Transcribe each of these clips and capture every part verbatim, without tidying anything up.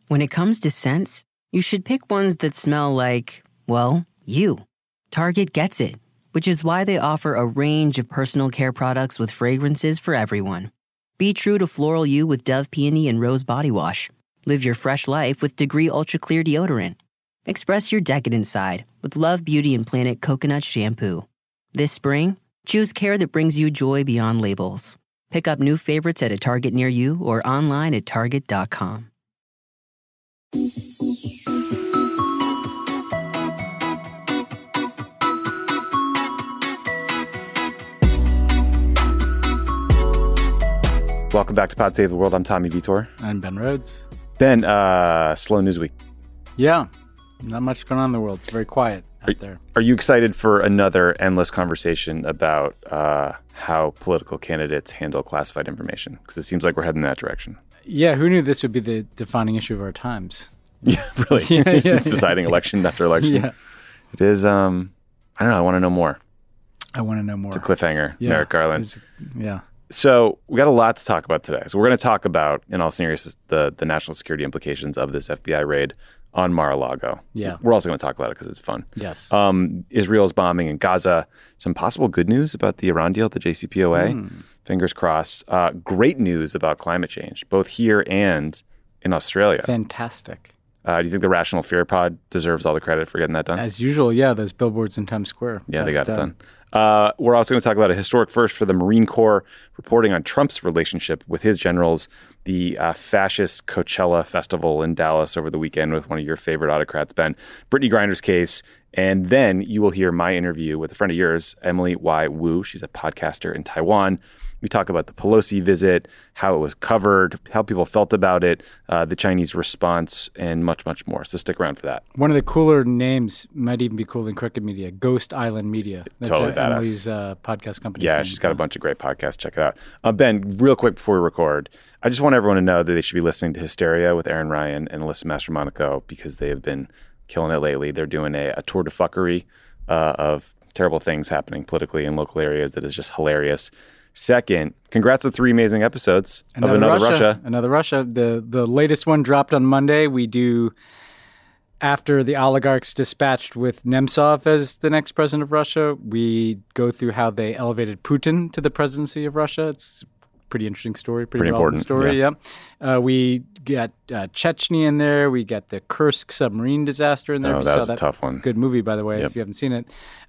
When it comes to scents, you should pick ones that smell like, well, you. Target gets it, which is why they offer a range of personal care products with fragrances for everyone. Be true to floral you with Dove Peony and Rose Body Wash. Live your fresh life with Degree Ultra Clear Deodorant. Express your decadent side with Love Beauty and Planet Coconut Shampoo. This spring, choose care that brings you joy beyond labels. Pick up new favorites at a Target near you or online at target dot com. Welcome back to Pod Save the World. I'm Tommy Vitor. I'm Ben Rhodes. Ben, uh, slow news week. Yeah, not much going on in the world. It's very quiet out are, there. Are you excited for another endless conversation about uh, how political candidates handle classified information? Because it seems like we're heading in that direction. Yeah, who knew this would be the defining issue of our times? Yeah, really. yeah, yeah, yeah. Deciding election after election. Yeah. It is, um, I don't know, I want to know more. I want to know more. It's a cliffhanger, yeah. Merrick Garland. It's, yeah. So we got a lot to talk about today. So we're going to talk about, in all seriousness, the, the national security implications of this F B I raid on Mar-a-Lago. Yeah. We're also going to talk about it because it's fun. Yes. Um, Israel's bombing in Gaza. Some possible good news about the Iran deal, the J C P O A. Mm. Fingers crossed. Uh, great news about climate change, both here and in Australia. Fantastic. Uh, do you think the Rational Fear Pod deserves all the credit for getting that done? As usual, yeah, those billboards in Times Square. Yeah, they got it done. Uh, we're also going to talk about a historic first for the Marine Corps, reporting on Trump's relationship with his generals, the uh, fascist Coachella Festival in Dallas over the weekend with one of your favorite autocrats, Ben, Brittany Griner's case, and then you will hear my interview with a friend of yours, Emily Y. Wu. She's a podcaster in Taiwan. We talk about the Pelosi visit, how it was covered, how people felt about it, uh, the Chinese response, and much, much more. So stick around for that. One of the cooler names might even be cooler than Crooked Media, Ghost Island Media. That's totally uh, badass. Emily's uh, podcast company. Yeah, she's got a bunch of great podcasts. Check it out. Uh, Ben, real quick before we record, I just want everyone to know that they should be listening to Hysteria with Aaron Ryan and Alyssa Mastromonaco because they have been killing it lately. They're doing a, a tour de fuckery uh, of terrible things happening politically in local areas that is just hilarious. Second, congrats on three amazing episodes another of Another Russia. Russia. Another Russia. The the latest one dropped on Monday. We do, after the oligarchs dispatched with Nemtsov as the next president of Russia, we go through how they elevated Putin to the presidency of Russia. It's a pretty interesting story, pretty, pretty relevant important story, yeah. yeah. Uh, we got uh, Chechnya in there. We got the Kursk submarine disaster in there. Oh, we that saw was that. a tough one. Good movie, by the way, yep. if you haven't seen it.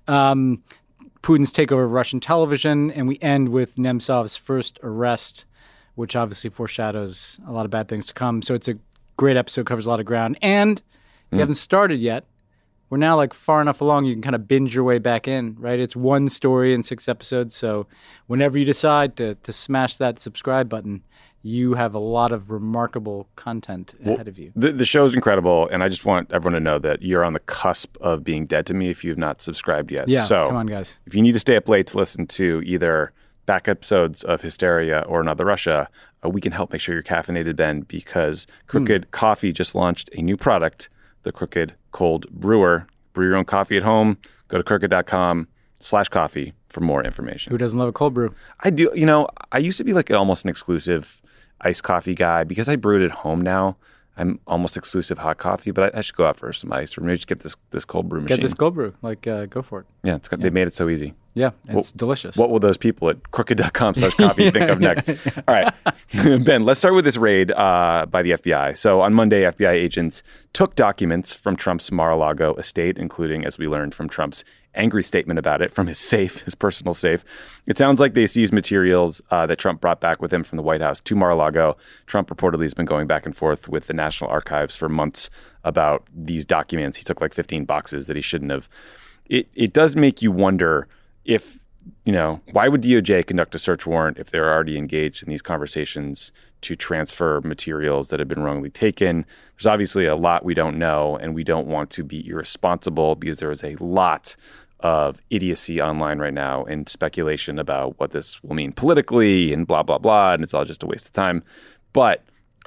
Um, Putin's takeover of Russian television, and we end with Nemtsov's first arrest, which obviously foreshadows a lot of bad things to come. So it's a great episode, covers a lot of ground. And if you mm. haven't started yet, we're now like far enough along you can kind of binge your way back in, right? It's one story in six episodes. So whenever you decide to to smash that subscribe button, you have a lot of remarkable content well, ahead of you. The, the show's incredible, and I just want everyone to know that you're on the cusp of being dead to me if you've not subscribed yet. Yeah, so come on, guys. If you need to stay up late to listen to either back episodes of Hysteria or Another Russia, uh, we can help make sure you're caffeinated, Ben, because Crooked mm. Coffee just launched a new product, the Crooked Cold Brewer. Brew your own coffee at home. Go to crooked.com slash coffee for more information. Who doesn't love a cold brew? I do. You know, I used to be like almost an exclusive iced coffee guy. Because I brew it at home now, I'm almost exclusive hot coffee, but I, I should go out for some ice or maybe just get this this cold brew machine. Get this cold brew. Like, uh, go for it. Yeah, it's got, yeah, they made it so easy. Yeah, it's what, delicious. What will those people at crooked.com slash coffee yeah. think of next? All right. Ben, let's start with this raid uh, by the F B I. So on Monday, F B I agents took documents from Trump's Mar-a-Lago estate, including, as we learned from Trump's angry statement about it, from his safe, his personal safe. It sounds like they seized materials uh, that Trump brought back with him from the White House to Mar-a-Lago. Trump reportedly has been going back and forth with the National Archives for months about these documents. He took like fifteen boxes that he shouldn't have. It it does make you wonder if, you know, why would D O J conduct a search warrant if they're already engaged in these conversations to transfer materials that have been wrongly taken? There's obviously a lot we don't know, and we don't want to be irresponsible because there is a lot of idiocy online right now and speculation about what this will mean politically and blah, blah, blah, and it's all just a waste of time. But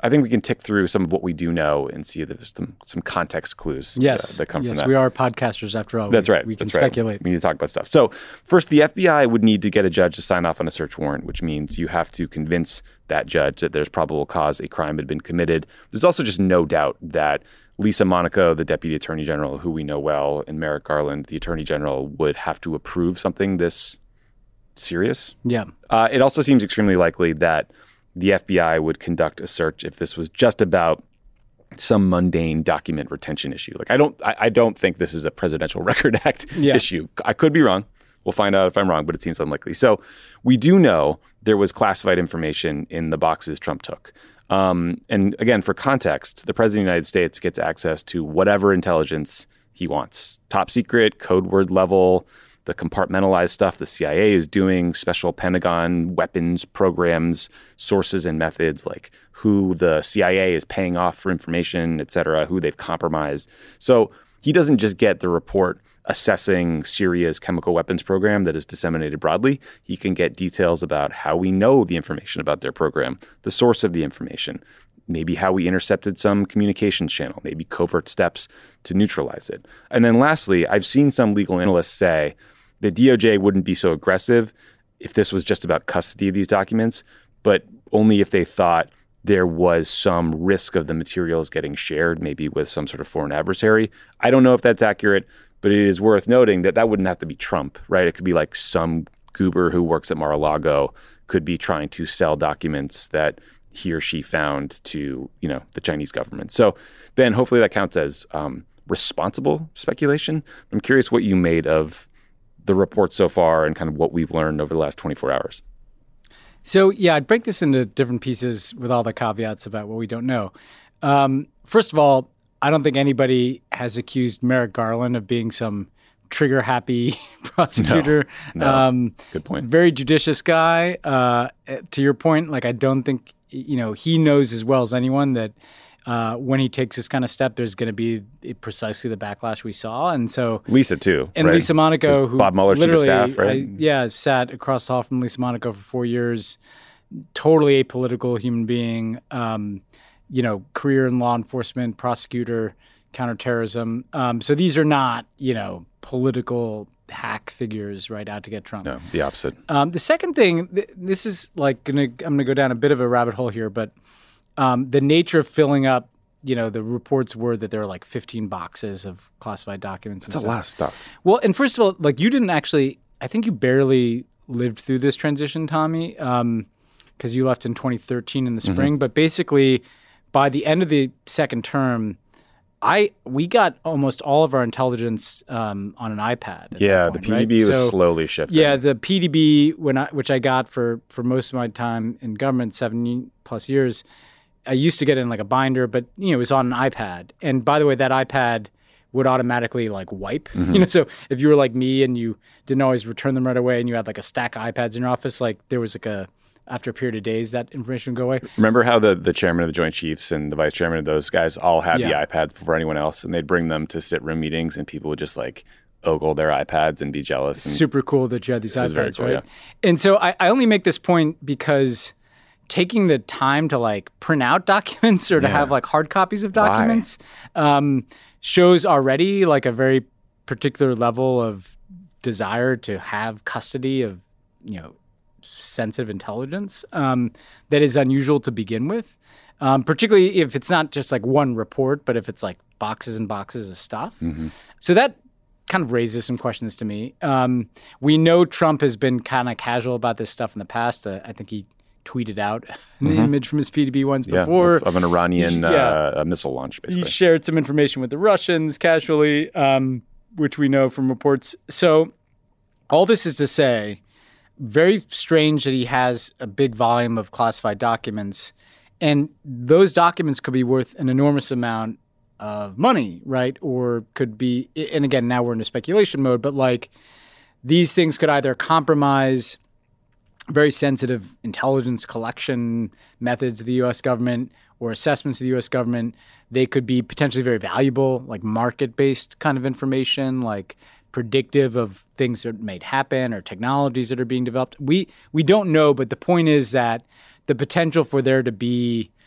I think we can tick through some of what we do know and see that there's some, some context clues yes. uh, that come yes, from that. we are podcasters after all. That's we, right. We can That's speculate. Right. We need to talk about stuff. So first, the F B I would need to get a judge to sign off on a search warrant, which means you have to convince that judge that there's probable cause a crime had been committed. There's also just no doubt that Lisa Monaco, the Deputy Attorney General, who we know well, and Merrick Garland, the Attorney General, would have to approve something this serious. Yeah. Uh, it also seems extremely likely that the F B I would conduct a search if this was just about some mundane document retention issue. Like I don't, I, I don't think this is a Presidential Record Act yeah. issue. I could be wrong. We'll find out if I'm wrong, but it seems unlikely. So we do know there was classified information in the boxes Trump took. Um, and again, for context, the President of the United States gets access to whatever intelligence he wants. Top secret, code word level, the compartmentalized stuff the C I A is doing, special Pentagon weapons programs, sources and methods, like who the C I A is paying off for information, et cetera, who they've compromised. So he doesn't just get the report assessing Syria's chemical weapons program that is disseminated broadly. He can get details about how we know the information about their program, the source of the information, maybe how we intercepted some communications channel, maybe covert steps to neutralize it. And then lastly, I've seen some legal analysts say the D O J wouldn't be so aggressive if this was just about custody of these documents, but only if they thought there was some risk of the materials getting shared, maybe with some sort of foreign adversary. I don't know if that's accurate, but it is worth noting that that wouldn't have to be Trump, right? It could be like some goober who works at Mar-a-Lago could be trying to sell documents that he or she found to, you know, the Chinese government. So, Ben, hopefully that counts as um, responsible speculation. I'm curious what you made of the report so far and kind of what we've learned over the last twenty-four hours. So, yeah, I'd break this into different pieces with all the caveats about what we don't know. Um, first of all, I don't think anybody has accused Merrick Garland of being some trigger-happy prosecutor. No, no. Um, Good point. Very judicious guy. Uh, to your point, like I don't think, you know, he knows as well as anyone that uh, when he takes this kind of step, there's going to be precisely the backlash we saw. And so Lisa too, and right? Lisa Monaco, who Bob Mueller's chief of literally, staff, right? I, yeah, sat across the hall from Lisa Monaco for four years. Totally apolitical human being. Um, you know, career in law enforcement, prosecutor, counterterrorism. Um, so these are not, you know, political hack figures right out to get Trump. No, the opposite. Um, the second thing, th- this is like gonna, I'm going to go down a bit of a rabbit hole here, but um, the nature of filling up, you know, the reports were that there are like fifteen boxes of classified documents. That's a lot of stuff. Well, and first of all, like you didn't actually, I think you barely lived through this transition, Tommy, um, because you left in twenty thirteen in the spring. Mm-hmm. But basically, by the end of the second term, I we got almost all of our intelligence um, on an iPad. Yeah, point, the P D B right? was so, slowly shifting. Yeah, the P D B, when I, which I got for, for most of my time in government, seven plus years, I used to get it in like a binder, but you know, it was on an iPad. And by the way, that iPad would automatically like wipe. Mm-hmm. You know, so if you were like me and you didn't always return them right away, and you had like a stack of iPads in your office, like there was like a after a period of days, that information would go away. Remember how the, the chairman of the Joint Chiefs and the vice chairman of those guys all had yeah. the iPads before anyone else, and they'd bring them to sit room meetings, and people would just like ogle their iPads and be jealous. And super cool that you had these iPads, cool, right? Yeah. And so I, I only make this point because taking the time to like print out documents or to yeah. have like hard copies of documents um, shows already like a very particular level of desire to have custody of, you know, sensitive intelligence um, that is unusual to begin with, um, particularly if it's not just like one report, but if it's like boxes and boxes of stuff. Mm-hmm. So that kind of raises some questions to me. Um, we know Trump has been kind of casual about this stuff in the past. Uh, I think he tweeted out an mm-hmm. image from his P D B once yeah, before. Of, of an Iranian yeah. uh, missile launch, basically. He shared some information with the Russians casually, um, which we know from reports. So all this is to say, very strange that he has a big volume of classified documents, and those documents could be worth an enormous amount of money, right? Or could be, and again, now we're in a speculation mode, but like these things could either compromise very sensitive intelligence collection methods of the U S government or assessments of the U S government. They could be potentially very valuable, like market-based kind of information, like predictive of things that might happen or technologies that are being developed. We we don't know, but the point is that the potential for there to be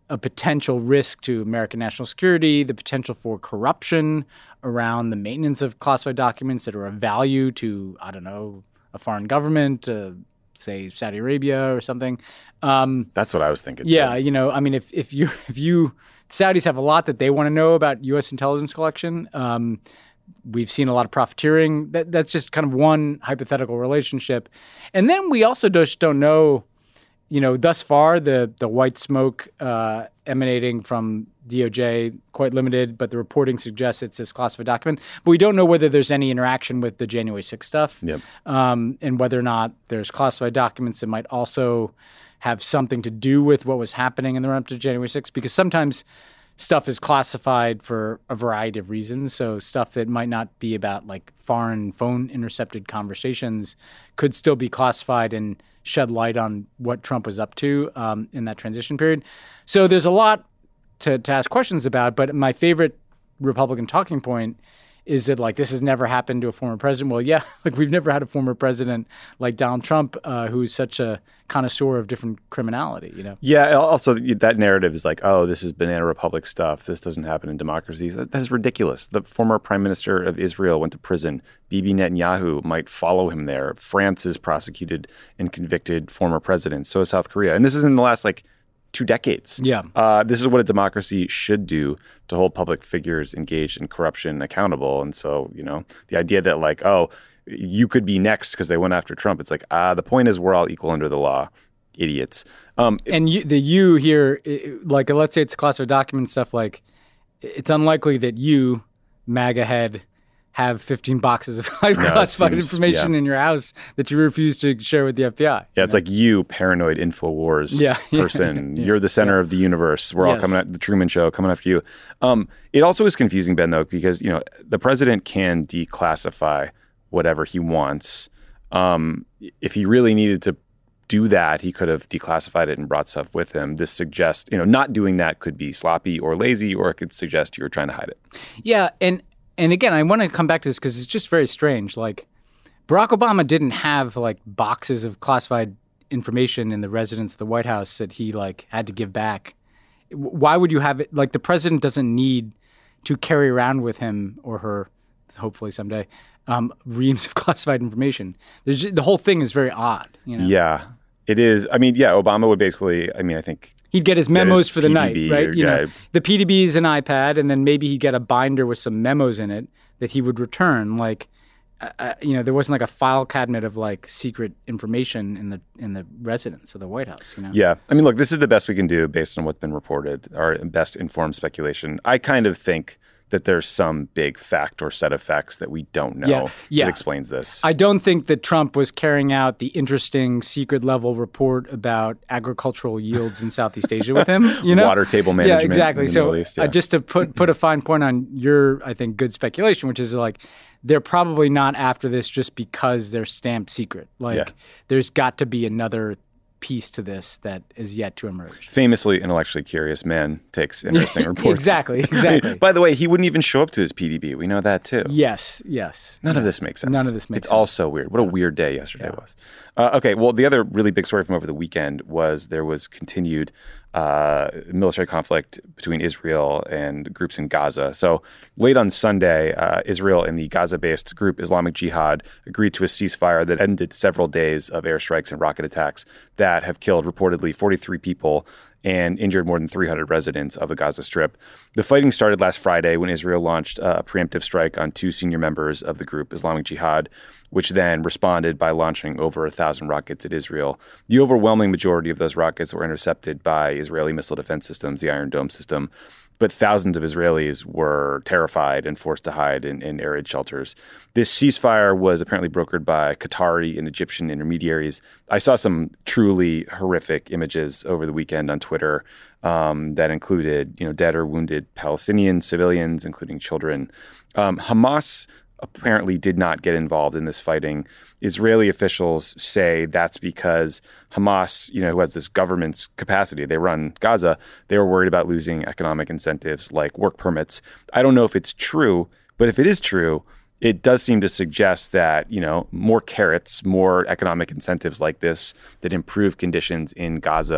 a potential risk to American national security, the potential for corruption around the maintenance of classified documents that are of value to, I don't know, a foreign government, uh, say Saudi Arabia or something. Um, That's what I was thinking. Yeah, too. you know, I mean, if if you if you Saudis have a lot that they want to know about U S intelligence collection. Um, we've seen a lot of profiteering. That that's just kind of one hypothetical relationship, and then we also just don't know. You know, thus far, the the white smoke uh, emanating from D O J, quite limited, but the reporting suggests it's this classified document. But we don't know whether there's any interaction with the January sixth stuff, yep. um, and whether or not there's classified documents that might also have something to do with what was happening in the run-up to January sixth, because sometimes stuff is classified for a variety of reasons. So stuff that might not be about like foreign phone intercepted conversations could still be classified and shed light on what Trump was up to um, in that transition period. So there's a lot to, to ask questions about. But my favorite Republican talking point is that, like, this has never happened to a former president. Well, yeah, like we've never had a former president like Donald Trump, uh, who's such a connoisseur of different criminality, you know? Yeah. Also, that narrative is like, oh, this is banana republic stuff. This doesn't happen in democracies. That, that is ridiculous. The former prime minister of Israel went to prison. Bibi Netanyahu might follow him there. France has prosecuted and convicted former presidents. So is South Korea. And this is in the last, like, two decades. Yeah. Uh, this is what a democracy should do to hold public figures engaged in corruption accountable. And so, you know, the idea that like, oh, you could be next because they went after Trump. It's like, ah, the point is we're all equal under the law. Idiots. Um, and you, the you here, like, let's say it's classified document stuff, like, it's unlikely that you, MAGA head, have fifteen boxes of classified seems, information yeah. in your house that you refuse to share with the F B I. Yeah, it's know? like you, paranoid InfoWars yeah, person. yeah, You're the center yeah. of the universe. We're yes. all coming at the Truman Show, coming after you. Um, it also is confusing, Ben, though, because, you know, the president can declassify whatever he wants. Um, if he really needed to do that, he could have declassified it and brought stuff with him. This suggests, you know, not doing that could be sloppy or lazy, or it could suggest you were trying to hide it. Yeah, and And again, I want to come back to this because it's just very strange. Like, Barack Obama didn't have like boxes of classified information in the residence of the White House that he like had to give back. Why would you have it? Like, the president doesn't need to carry around with him or her, hopefully someday, um, reams of classified information. There's just, the whole thing is very odd. You know? Yeah, it is. I mean, yeah, Obama would basically, I mean, I think... He'd get his memos his for the P D B night, right? Or, you know, yeah. the P D B is an iPad, and then maybe he'd get a binder with some memos in it that he would return. Like, uh, you know, there wasn't like a file cabinet of like secret information in the in the residence of the White House. You know? Yeah, I mean, look, this is the best we can do based on what's been reported, our best informed speculation. I kind of think that there's some big fact or set of facts that we don't know yeah, yeah. that explains this. I don't think that Trump was carrying out the interesting secret level report about agricultural yields in Southeast Asia with him. You know, water table management. Yeah, exactly. In the so Middle East, yeah. uh, just to put put a fine point on your, I think, good speculation, which is like they're probably not after this just because they're stamped secret. Like yeah. there's got to be another piece to this that is yet to emerge. Famously intellectually curious man takes interesting reports. Exactly, exactly. I mean, by the way, he wouldn't even show up to his P D B. We know that too. Yes, yes. None of this makes sense. None of this makes it's sense. It's all so weird. What a weird day yesterday yeah. was. Uh, okay, well, the other really big story from over the weekend was there was continued uh, military conflict between Israel and groups in Gaza. So late on Sunday, uh, Israel and the Gaza-based group Islamic Jihad agreed to a ceasefire that ended several days of airstrikes and rocket attacks that have killed reportedly forty-three people and injured more than three hundred residents of the Gaza Strip. The fighting started last Friday when Israel launched a preemptive strike on two senior members of the group Islamic Jihad, which then responded by launching over a thousand rockets at Israel. The overwhelming majority of those rockets were intercepted by Israeli missile defense systems, the Iron Dome system. But thousands of Israelis were terrified and forced to hide in, in arid shelters. This ceasefire was apparently brokered by Qatari and Egyptian intermediaries. I saw some truly horrific images over the weekend on Twitter um, that included, you know, dead or wounded Palestinian civilians, including children. Um, Hamas apparently did not get involved in this fighting. Israeli officials say that's because Hamas, you know, who has this government's capacity, they run Gaza, they were worried about losing economic incentives like work permits. I don't know if it's true, but if it is true, it does seem to suggest that, you know, more carrots, more economic incentives like this that improve conditions in Gaza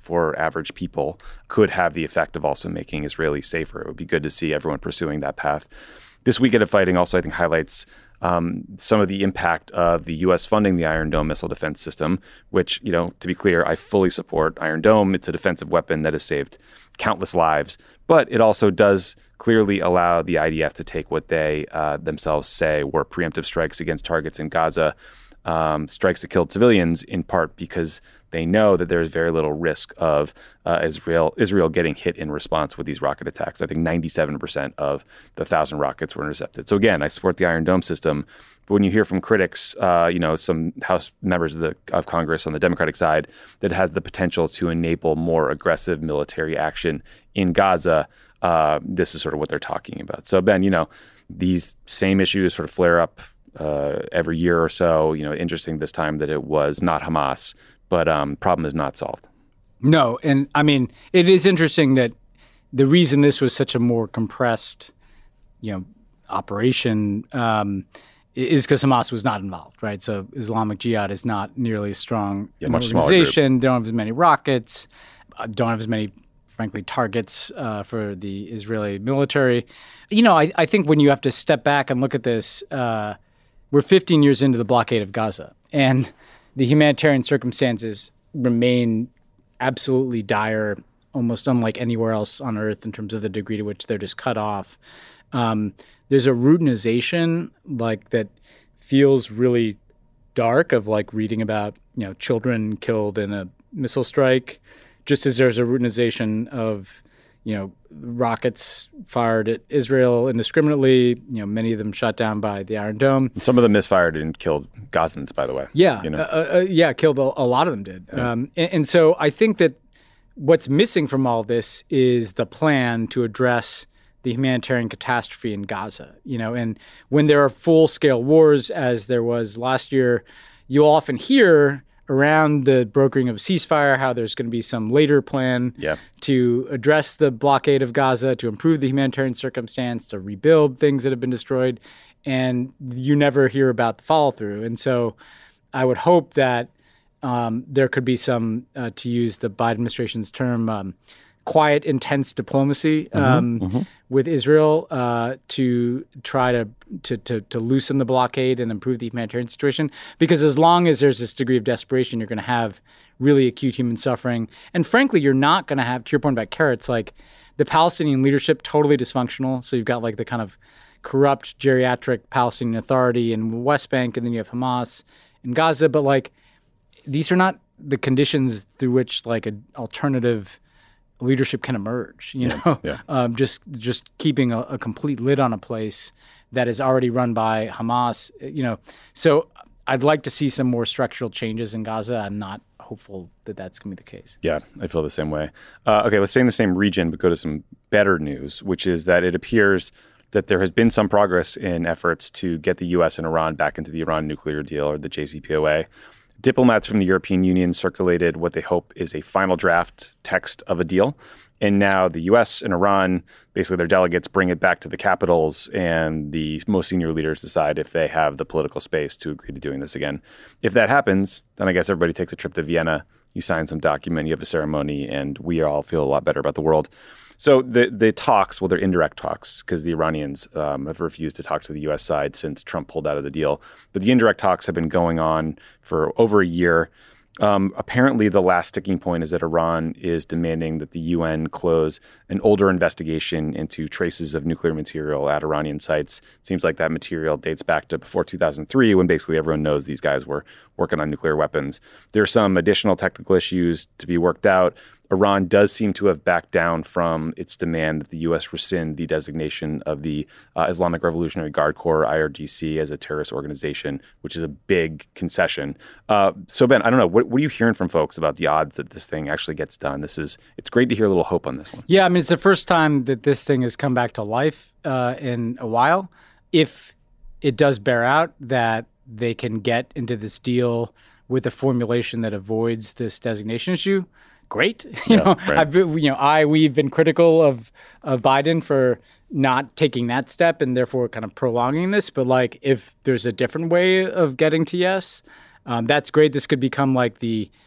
for average people could have the effect of also making Israelis safer. It would be good to see everyone pursuing that path. This weekend of fighting also, I think, highlights um, some of the impact of the U S funding the Iron Dome missile defense system, which, you know, to be clear, I fully support. Iron Dome, it's a defensive weapon that has saved countless lives, but it also does clearly allow the I D F to take what they uh, themselves say were preemptive strikes against targets in Gaza, um, strikes that killed civilians, in part because they know that there is very little risk of uh, Israel Israel getting hit in response with these rocket attacks. I think ninety-seven percent of the thousand rockets were intercepted. So again, I support the Iron Dome system. But when you hear from critics, uh, you know, some House members of the of Congress on the Democratic side, that has the potential to enable more aggressive military action in Gaza, uh, this is sort of what they're talking about. So Ben, you know, these same issues sort of flare up uh, every year or so. You know, interesting this time that it was not Hamas. But um, problem is not solved. No, and I mean, it is interesting that the reason this was such a more compressed, you know, operation um, is because Hamas was not involved, right? So Islamic Jihad is not nearly as strong yeah, an much organization. Don't have as many rockets. Don't have as many, frankly, targets uh, for the Israeli military. You know, I, I think when you have to step back and look at this, uh, we're fifteen years into the blockade of Gaza, and the humanitarian circumstances remain absolutely dire, almost unlike anywhere else on Earth in terms of the degree to which they're just cut off. Um, there's a routinization like that feels really dark of like reading about, you know, children killed in a missile strike, just as there's a routinization of, you know, rockets fired at Israel indiscriminately, you know, many of them shot down by the Iron Dome. Some of them misfired and killed Gazans, by the way. Yeah, you know? uh, uh, yeah, killed a, a lot of them did. Yeah. Um, and, and so I think that what's missing from all this is the plan to address the humanitarian catastrophe in Gaza. You know, and when there are full-scale wars, as there was last year, you'll often hear around the brokering of a ceasefire how there's going to be some later plan yeah. to address the blockade of Gaza, to improve the humanitarian circumstance, to rebuild things that have been destroyed. And you never hear about the follow-through. And so I would hope that um, there could be some, uh, to use the Biden administration's term, um, quiet, intense diplomacy um, mm-hmm, mm-hmm. with Israel uh, to try to, to to to loosen the blockade and improve the humanitarian situation. Because as long as there's this degree of desperation, you're going to have really acute human suffering. And frankly, you're not going to have, to your point about carrots, like the Palestinian leadership, totally dysfunctional. So you've got like the kind of corrupt geriatric Palestinian Authority in West Bank, and then you have Hamas in Gaza. But like, these are not the conditions through which like an alternative leadership can emerge, you yeah, know, yeah. Um, just just keeping a, a complete lid on a place that is already run by Hamas, you know. So I'd like to see some more structural changes in Gaza. I'm not hopeful that that's going to be the case. Yeah, I feel the same way. Uh, okay, let's stay in the same region, but go to some better news, which is that it appears that there has been some progress in efforts to get the U S and Iran back into the Iran nuclear deal, or the J C P O A. Diplomats from the European Union circulated what they hope is a final draft text of a deal. And now the U S and Iran, basically their delegates, bring it back to the capitals, and the most senior leaders decide if they have the political space to agree to doing this again. If that happens, then I guess everybody takes a trip to Vienna, you sign some document, you have a ceremony, and we all feel a lot better about the world. So the the talks, well, they're indirect talks because the Iranians um, have refused to talk to the U S side since Trump pulled out of the deal. But the indirect talks have been going on for over a year. Um, apparently, the last sticking point is that Iran is demanding that the U N close an older investigation into traces of nuclear material at Iranian sites. Seems like that material dates back to before two thousand three, when basically everyone knows these guys were working on nuclear weapons. There are some additional technical issues to be worked out. Iran does seem to have backed down from its demand that the U S rescind the designation of the uh, Islamic Revolutionary Guard Corps, I R G C, as a terrorist organization, which is a big concession. Uh, so, Ben, I don't know. What, what are you hearing from folks about the odds that this thing actually gets done? This is It's great to hear a little hope on this one. Yeah, I mean, it's the first time that this thing has come back to life uh, in a while. If it does bear out that they can get into this deal with a formulation that avoids this designation issue, great. You yeah, know, right. I've been, you know, I we've been critical of of Biden for not taking that step and therefore kind of prolonging this. But like, if there's a different way of getting to yes, um, that's great. This could become like the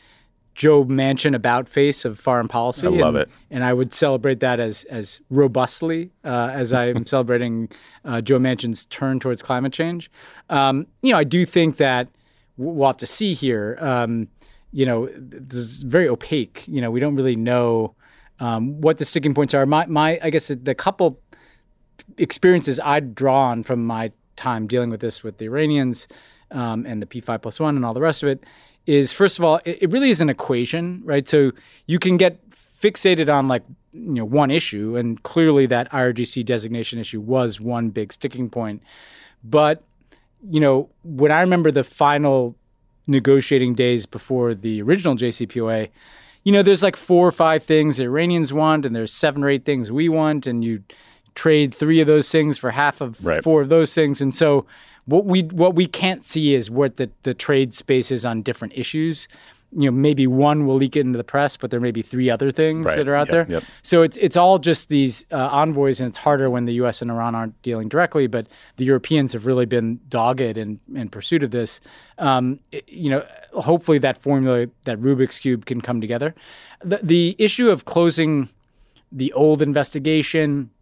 Joe Manchin about face of foreign policy. I love and, it. And I would celebrate that as as robustly uh, as I am celebrating uh, Joe Manchin's turn towards climate change. Um, you know, I do think that we'll have to see here. Um, you know, this is very opaque. You know, we don't really know um, what the sticking points are. My, my I guess the, the couple experiences I'd drawn from my time dealing with this with the Iranians um, and the P five plus one and all the rest of it is, first of all, it, it really is an equation, right? So you can get fixated on like, you know, one issue, and clearly that I R G C designation issue was one big sticking point. But, you know, when I remember the final negotiating days before the original J C P O A, you know, there's like four or five things the Iranians want, and there's seven or eight things we want, and you trade three of those things for half of right. four of those things. And so what we what we can't see is what the, the trade space is on different issues. You know, maybe one will leak it into the press, but there may be three other things right. that are out yep, there. Yep. So it's it's all just these uh, envoys, and it's harder when the U S and Iran aren't dealing directly. But the Europeans have really been dogged in, in pursuit of this. Um, it, you know, hopefully that formula, that Rubik's Cube, can come together. The, the issue of closing the old investigation,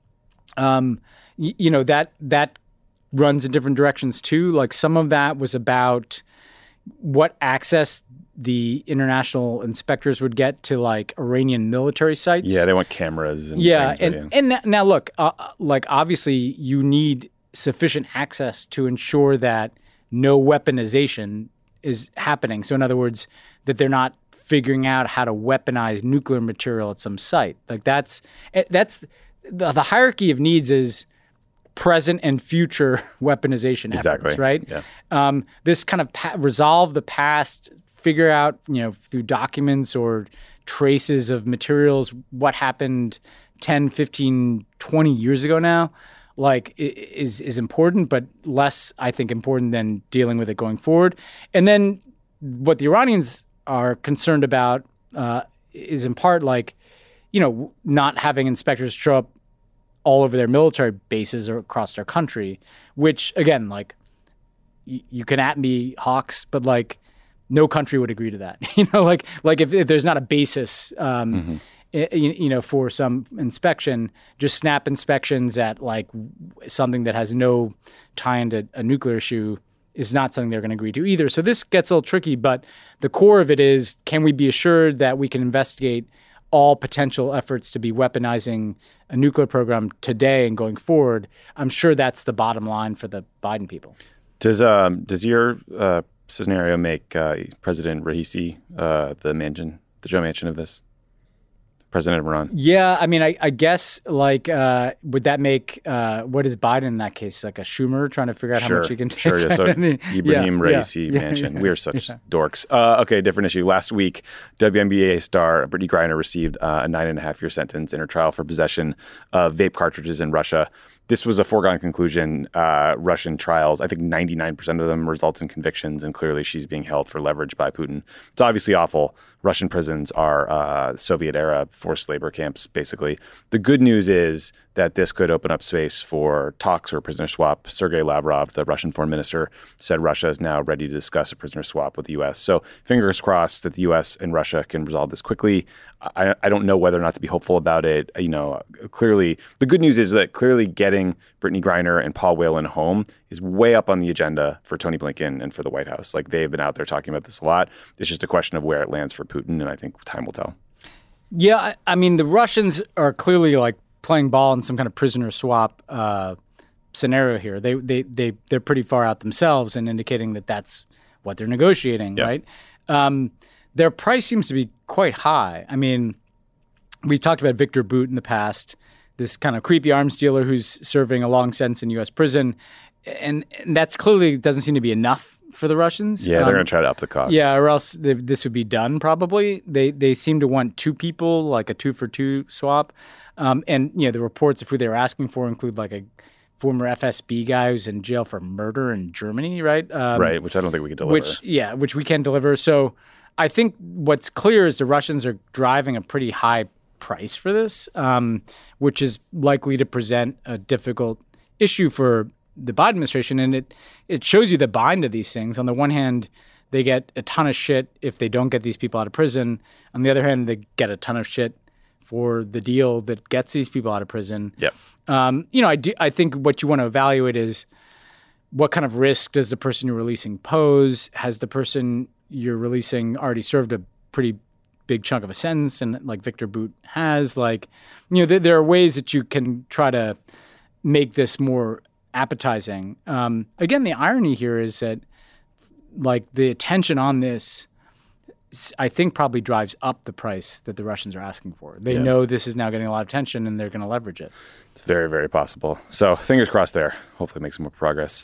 um, y- you know, that that runs in different directions too. Like some of that was about what access the international inspectors would get to like Iranian military sites. Yeah, they want cameras. And yeah, things, and yeah. and now look, uh, like obviously you need sufficient access to ensure that no weaponization is happening. So in other words, that they're not figuring out how to weaponize nuclear material at some site. Like that's that's the, the hierarchy of needs is present and future weaponization exactly. efforts, right? Yeah. Um, this kind of pa- resolve the past, figure out, you know, through documents or traces of materials what happened ten, fifteen, twenty years ago now, like is is important, but less, I think, important than dealing with it going forward. And then what the Iranians are concerned about uh, is in part like, you know, not having inspectors show up all over their military bases or across their country, which again, like y- you can at me, Hawks, but like no country would agree to that. you know, like like if, if there's not a basis, um, mm-hmm. I, you, you know, for some inspection, just snap inspections at like something that has no tie into a nuclear issue is not something they're going to agree to either. So this gets a little tricky, but the core of it is, can we be assured that we can investigate all potential efforts to be weaponizing a nuclear program today and going forward? I'm sure that's the bottom line for the Biden people. Does um does your uh, scenario make uh, President Raisi uh, the Manchin, the Joe Manchin of this? President of Iran? Yeah, I mean, I, I guess, like, uh, would that make, uh, what is Biden in that case? Like a Schumer trying to figure out sure, how much he can take? Sure, yeah. So Ibrahim yeah, Raisi, yeah, Manchin. Yeah, we are such yeah. dorks. Uh, okay, different issue. Last week, W N B A star Brittany Griner received uh, a nine and a half year sentence in her trial for possession of vape cartridges in Russia. This was a foregone conclusion. Uh, Russian trials, I think ninety-nine percent of them result in convictions, and clearly she's being held for leverage by Putin. It's obviously awful. Russian prisons are uh, Soviet-era forced labor camps, basically. The good news is that this could open up space for talks or a prisoner swap. Sergei Lavrov, the Russian foreign minister, said Russia is now ready to discuss a prisoner swap with the U S. So fingers crossed that the U S and Russia can resolve this quickly. I, I don't know whether or not to be hopeful about it. You know, clearly, the good news is that clearly getting Brittany Griner and Paul Whelan home is way up on the agenda for Tony Blinken and for the White House. Like, they've been out there talking about this a lot. It's just a question of where it lands for Putin, and I think time will tell. Yeah, I, I mean, the Russians are clearly like playing ball in some kind of prisoner swap uh, scenario here. They they they they're pretty far out themselves and indicating that that's what they're negotiating, yep. right? Um, their price seems to be quite high. I mean, we've talked about Victor Bout in the past, this kind of creepy arms dealer who's serving a long sentence in U S prison, and, and that's clearly doesn't seem to be enough for the Russians. Yeah, they're um, going to try to up the cost. Yeah, or else they, this would be done probably. They they seem to want two people, like a two for two swap. Um, and, you know, the reports of who they were asking for include like a former F S B guy who's in jail for murder in Germany, right? Um, right, which I don't think we could deliver. Which, yeah, which we can deliver. So I think what's clear is the Russians are driving a pretty high price for this, um, which is likely to present a difficult issue for the Biden administration. And it it shows you the bind of these things. On the one hand, they get a ton of shit if they don't get these people out of prison. On the other hand, they get a ton of shit for the deal that gets these people out of prison. Yep. Um, you know, I do, I think what you want to evaluate is what kind of risk does the person you're releasing pose? Has the person you're releasing already served a pretty big chunk of a sentence, and like Victor Bout has? Like, you know, th- there are ways that you can try to make this more appetizing. Um, again, the irony here is that, like, the attention on this, I think, probably drives up the price that the Russians are asking for. They yeah. know this is now getting a lot of attention, and they're going to leverage it. It's very, very possible. So fingers crossed there. Hopefully make some more progress.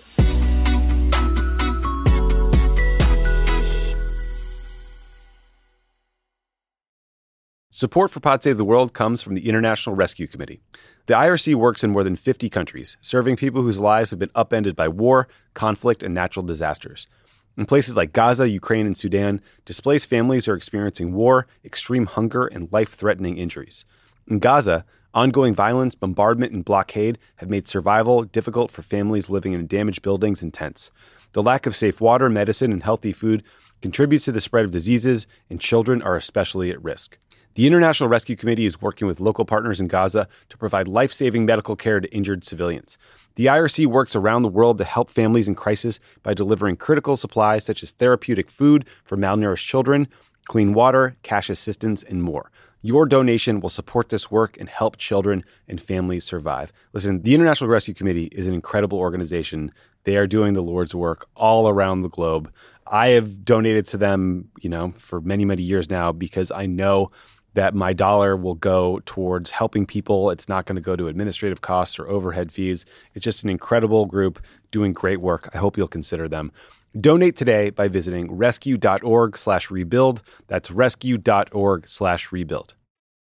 Support for Pod Save the World comes from the International Rescue Committee. The I R C works in more than fifty countries, serving people whose lives have been upended by war, conflict, and natural disasters. In places like Gaza, Ukraine, and Sudan, displaced families are experiencing war, extreme hunger, and life-threatening injuries. In Gaza, ongoing violence, bombardment, and blockade have made survival difficult for families living in damaged buildings and tents. The lack of safe water, medicine, and healthy food contributes to the spread of diseases, and children are especially at risk. The International Rescue Committee is working with local partners in Gaza to provide life-saving medical care to injured civilians. The I R C works around the world to help families in crisis by delivering critical supplies such as therapeutic food for malnourished children, clean water, cash assistance, and more. Your donation will support this work and help children and families survive. Listen, the International Rescue Committee is an incredible organization. They are doing the Lord's work all around the globe. I have donated to them, you know, for many, many years now because I know that my dollar will go towards helping people. It's not going to go to administrative costs or overhead fees. It's just an incredible group doing great work. I hope you'll consider them. Donate today by visiting rescue.org slash rebuild. That's rescue.org slash rebuild.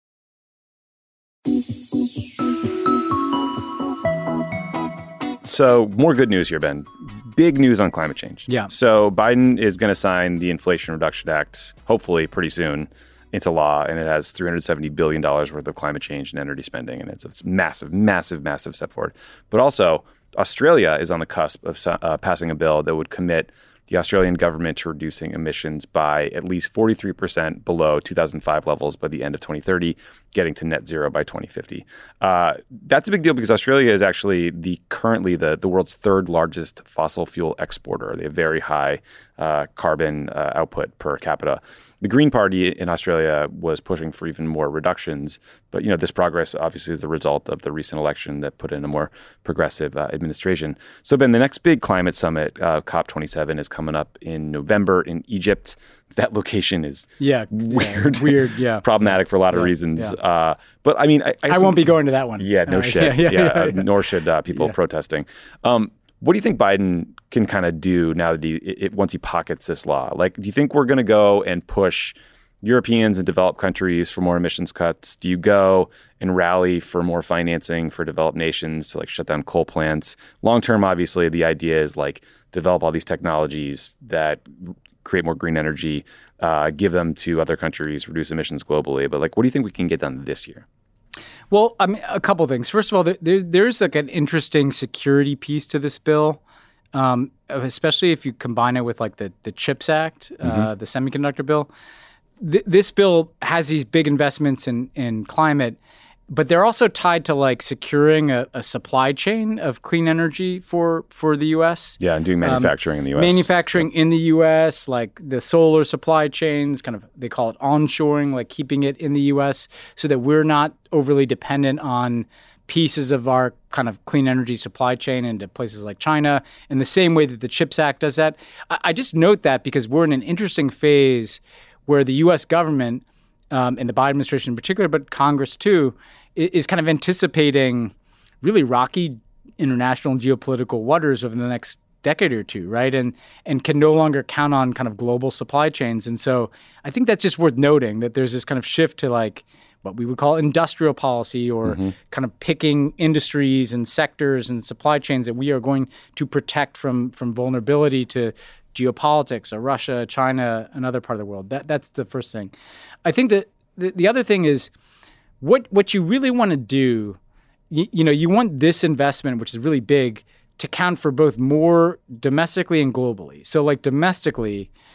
So more good news here, Ben. Big news on climate change. Yeah. So Biden is going to sign the Inflation Reduction Act, hopefully pretty soon, into law, and it has three hundred seventy billion dollars worth of climate change and energy spending, and it's a massive, massive, massive step forward. But also, Australia is on the cusp of uh, passing a bill that would commit the Australian government to reducing emissions by at least forty-three percent below two thousand five levels by the end of twenty thirty, getting to net zero by twenty fifty. Uh, that's a big deal because Australia is actually the currently the, the world's third largest fossil fuel exporter. They have very high uh, carbon uh, output per capita. The Green Party in Australia was pushing for even more reductions, but you know this progress obviously is the result of the recent election that put in a more progressive uh, administration. So, Ben, the next big climate summit, uh, COP twenty-seven, is coming up in November in Egypt. That location is yeah weird, yeah, weird, yeah, problematic for a lot yeah, of reasons. Yeah. Uh, but I mean, I, I, I won't be going to that one. Yeah, no uh, shit. Yeah, yeah, yeah, yeah, uh, yeah. nor should uh, people Yeah. protesting. Um, What do you think Biden can kind of do now that he, it, once he pockets this law? Like, do you think we're going to go and push Europeans and developed countries for more emissions cuts? Do you go and rally for more financing for developed nations to like shut down coal plants? Long term, obviously, the idea is like develop all these technologies that create more green energy, uh, give them to other countries, reduce emissions globally. But like, what do you think we can get done this year? Well, I mean, a couple things. First of all, there, there, there's like an interesting security piece to this bill, um, especially if you combine it with like the, the CHIPS Act, uh, Mm-hmm. the semiconductor bill. Th- this bill has these big investments in, in climate, but they're also tied to like securing a, a supply chain of clean energy for, for the U S. Yeah, and doing manufacturing um, in the U S. Manufacturing in the U S, like the solar supply chains, kind of, they call it onshoring, like keeping it in the U S so that we're not overly dependent on pieces of our kind of clean energy supply chain into places like China in the same way that the CHIPS Act does that. I, I just note that because we're in an interesting phase where the U S government, um, and the Biden administration in particular, but Congress too, is, is kind of anticipating really rocky international and geopolitical waters over the next decade or two, right? And and can no longer count on kind of global supply chains. And so I think that's just worth noting that there's this kind of shift to like what we would call industrial policy or mm-hmm. kind of picking industries and sectors and supply chains that we are going to protect from from vulnerability to geopolitics or Russia, China, another part of the world. That that's the first thing. I think that the, the other thing is what what you really want to do, you, you know, you want this investment, which is really big, to count for both more domestically and globally. So like domestically,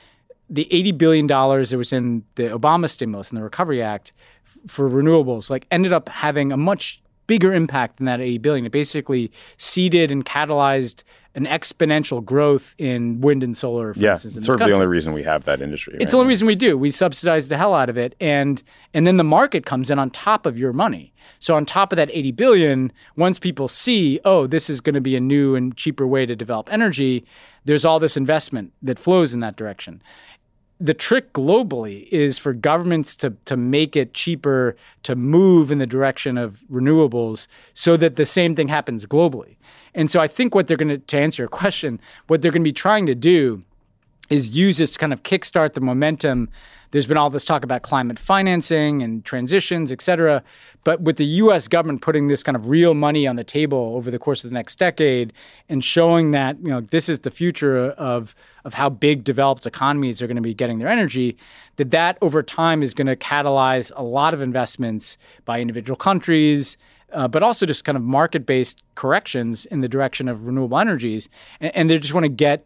the eighty billion dollars that was in the Obama stimulus and the Recovery Act f- for renewables, like ended up having a much bigger impact than that eighty billion dollars. It basically seeded and catalyzed an exponential growth in wind and solar, for yeah, instance, in it's this sort of country. the only reason we have that industry. It's right? the only reason we do. We subsidize the hell out of it, and and then the market comes in on top of your money. So on top of that eighty billion dollars, once people see, oh, this is going to be a new and cheaper way to develop energy, there's all this investment that flows in that direction. The trick globally is for governments to to make it cheaper to move in the direction of renewables so that the same thing happens globally. And so I think what they're going to, to answer your question, what they're going to be trying to do is use this to kind of kickstart the momentum. There's been all this talk about climate financing and transitions, et cetera. But with the U S government putting this kind of real money on the table over the course of the next decade and showing that, you know, this is the future of, of how big developed economies are going to be getting their energy, that that over time is going to catalyze a lot of investments by individual countries, uh, but also just kind of market-based corrections in the direction of renewable energies. And, and they just want to get,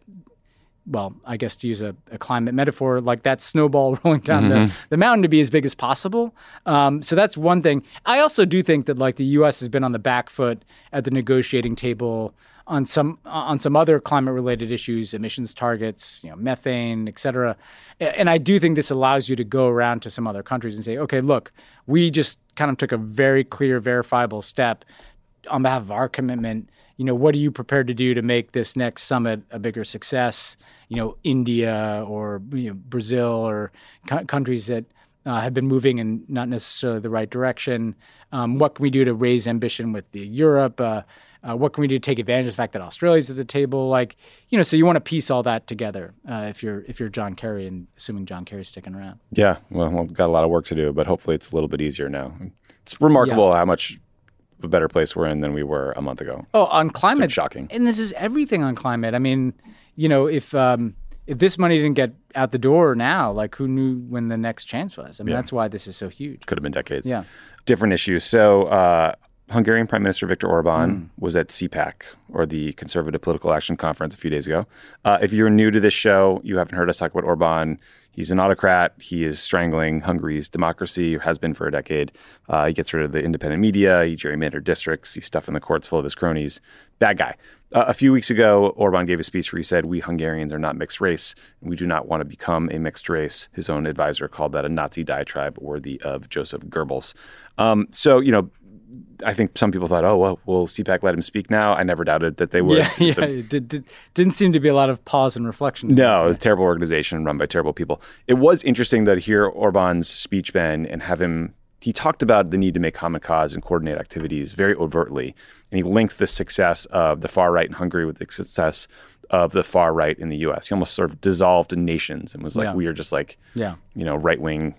well, I guess to use a, a climate metaphor, like that snowball rolling down mm-hmm. the, the mountain to be as big as possible. Um, so that's one thing. I also do think that like the U S has been on the back foot at the negotiating table on some on some other climate-related issues, emissions targets, you know, methane, et cetera. And I do think this allows you to go around to some other countries and say, okay, look, we just kind of took a very clear, verifiable step on behalf of our commitment. You know, what are you prepared to do to make this next summit a bigger success? You know, India or you know, Brazil or co- countries that uh, have been moving in not necessarily the right direction. Um, what can we do to raise ambition with the Europe? Uh, uh, what can we do to take advantage of the fact that Australia's at the table? Like, you know, so you want to piece all that together uh, if you're if you're John Kerry, and assuming John Kerry's sticking around. Yeah, well, we've got a lot of work to do, but hopefully it's a little bit easier now. It's remarkable yeah. how much a better place we're in than we were a month ago. Oh, on climate, it's shocking. And this is everything on climate. I mean, you know, if um, if this money didn't get out the door now, like who knew when the next chance was? I mean, yeah. that's why this is so huge. Could have been decades. Yeah. Different issues. So uh, Hungarian Prime Minister Viktor Orban mm. was at C PAC, or the Conservative Political Action Conference, a few days ago. Uh, if you're new to this show, you haven't heard us talk about Orban. He's an autocrat. He is strangling Hungary's democracy, or has been for a decade. Uh, he gets rid of the independent media. He gerrymandered districts. He's stuffing the courts full of his cronies. Bad guy. Uh, a few weeks ago, Orban gave a speech where he said, we Hungarians are not mixed race, and we do not want to become a mixed race. His own advisor called that a Nazi diatribe worthy of Joseph Goebbels. Um, so, you know, I think some people thought, oh, well, will C PAC let him speak now? I never doubted that they would. Yeah, yeah. A, it did, did, didn't seem to be a lot of pause and reflection. No, it was a terrible organization run by terrible people. It was interesting to hear Orban's speech, Ben, and have him, he talked about the need to make common cause and coordinate activities very overtly. And he linked the success of the far right in Hungary with the success of the far right in the U S. He almost sort of dissolved nations and was like, yeah. we are just like, yeah. you know, right-wing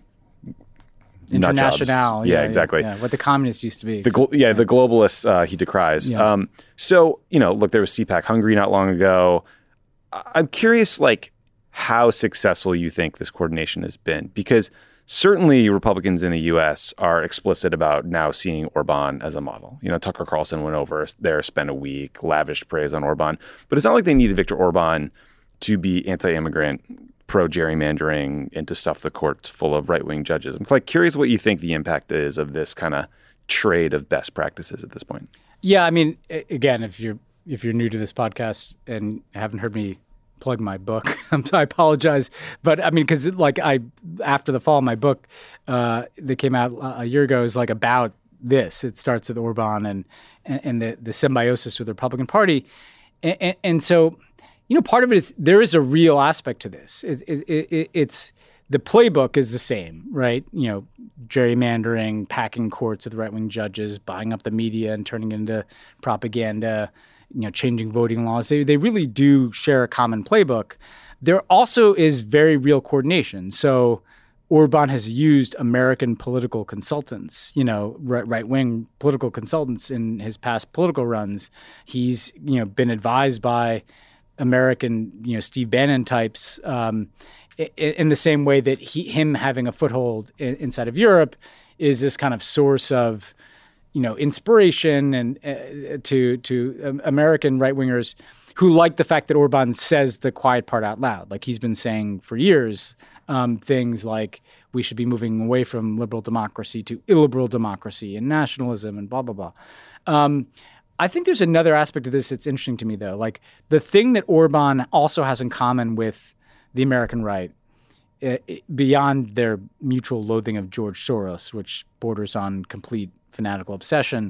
International, yeah, yeah, exactly. Yeah, what the communists used to be. The glo- yeah, the globalists uh, he decries. Yeah. Um, so, you know, look, there was C PAC Hungary not long ago. I- I'm curious, like, how successful you think this coordination has been, because certainly Republicans in the U S are explicit about now seeing Orban as a model. You know, Tucker Carlson went over there, spent a week, lavished praise on Orban, but it's not like they needed Viktor Orban to be anti-immigrant, pro-gerrymandering, and to stuff the courts full of right-wing judges. I'm like curious what you think the impact is of this kind of trade of best practices at this point. Yeah, I mean, again, if you're if you're new to this podcast and haven't heard me plug my book, I apologize. But I mean, because like I, after the fall, my book uh, that came out a year ago is like about this. It starts with Orban and and, and the the symbiosis with the Republican Party, and, and, and so. You know, part of it is there is a real aspect to this. It, it, it, it's the playbook is the same, right? You know, gerrymandering, packing courts with right-wing judges, buying up the media and turning it into propaganda, you know, changing voting laws. They they really do share a common playbook. There also is very real coordination. So Orban has used American political consultants, you know, right, right-wing political consultants in his past political runs. He's, you know, been advised by American, you know, Steve Bannon types, um, in, in the same way that he, him having a foothold in, inside of Europe is this kind of source of you know, inspiration and uh, to to um, American right wingers who like the fact that Orban says the quiet part out loud. Like he's been saying for years, um, things like we should be moving away from liberal democracy to illiberal democracy and nationalism and blah, blah, blah. Um, I think there's another aspect of this that's interesting to me, though. Like the thing that Orban also has in common with the American right, uh, beyond their mutual loathing of George Soros, which borders on complete fanatical obsession,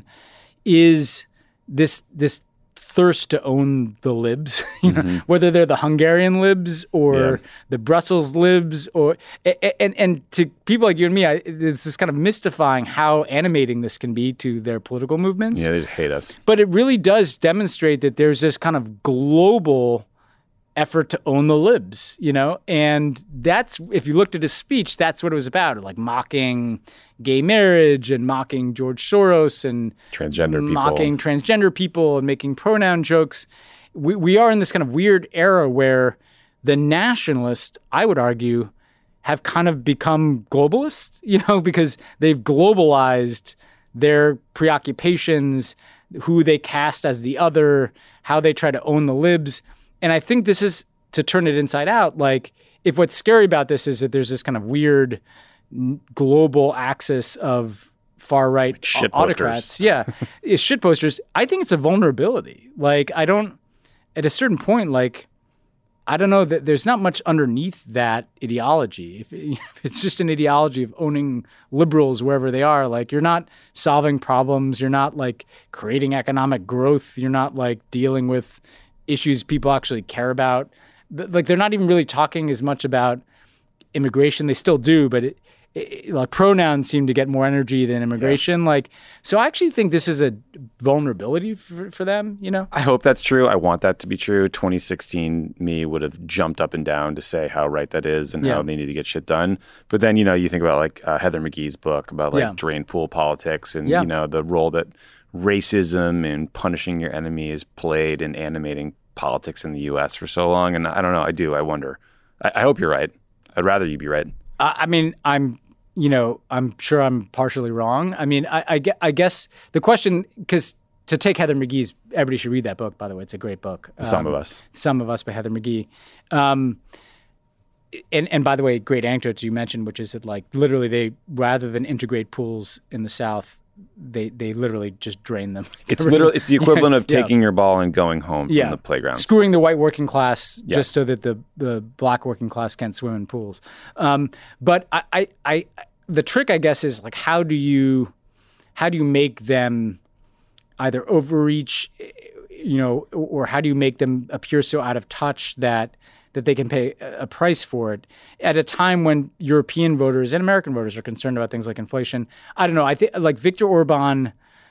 is this this thirst to own the libs, you know, mm-hmm. whether they're the Hungarian libs or yeah. the Brussels libs, or and and to people like you and me, I, it's just kind of mystifying how animating this can be to their political movements. Yeah, they hate us. But it really does demonstrate that there's this kind of global effort to own the libs, you know? And that's, if you looked at his speech, that's what it was about, like mocking gay marriage and mocking George Soros and transgender people. mocking transgender people and making pronoun jokes. We we are in this kind of weird era where the nationalists, I would argue, have kind of become globalists, you know, because they've globalized their preoccupations, who they cast as the other, how they try to own the libs. And I think this is, to turn it inside out, like if what's scary about this is that there's this kind of weird n- global axis of far-right like shit autocrats. Yeah, it's shit posters. I think it's a vulnerability. Like I don't, at a certain point, like I don't know that there's not much underneath that ideology. If, it, if it's just an ideology of owning liberals wherever they are, like you're not solving problems. You're not like creating economic growth. You're not like dealing with issues people actually care about. Like they're not even really talking as much about immigration. They still do, but it, it, like pronouns seem to get more energy than immigration. Yeah. Like, so I actually think this is a vulnerability for, for them, you know? I hope that's true. I want that to be true. twenty sixteen me would have jumped up and down to say how right that is and yeah. how they need to get shit done. But then, you know, you think about like uh, Heather McGhee's book about like yeah. drain pool politics and, yeah. you know, the role that racism and punishing your enemy is played in animating politics in the U S for so long. And I don't know. I do. I wonder. I, I hope you're right. I'd rather you be right. Uh, I mean, I'm, you know, I'm sure I'm partially wrong. I mean, I, I, I guess the question, because to take Heather McGhee's, everybody should read that book, by the way. It's a great book. Some um, of Us. Some of Us by Heather McGhee. Um, and, and by the way, great anecdote you mentioned, which is that like literally they, rather than integrate pools in the South, they they literally just drain them. It's literally it's the equivalent of taking yeah. your ball and going home from yeah. the playground. Screwing the white working class yeah. just so that the, the black working class can't swim in pools. Um, but I, I, I the trick, I guess, is like how do you how do you make them either overreach, you know, or how do you make them appear so out of touch that that they can pay a price for it at a time when European voters and American voters are concerned about things like inflation. I don't know. I think like Viktor Orban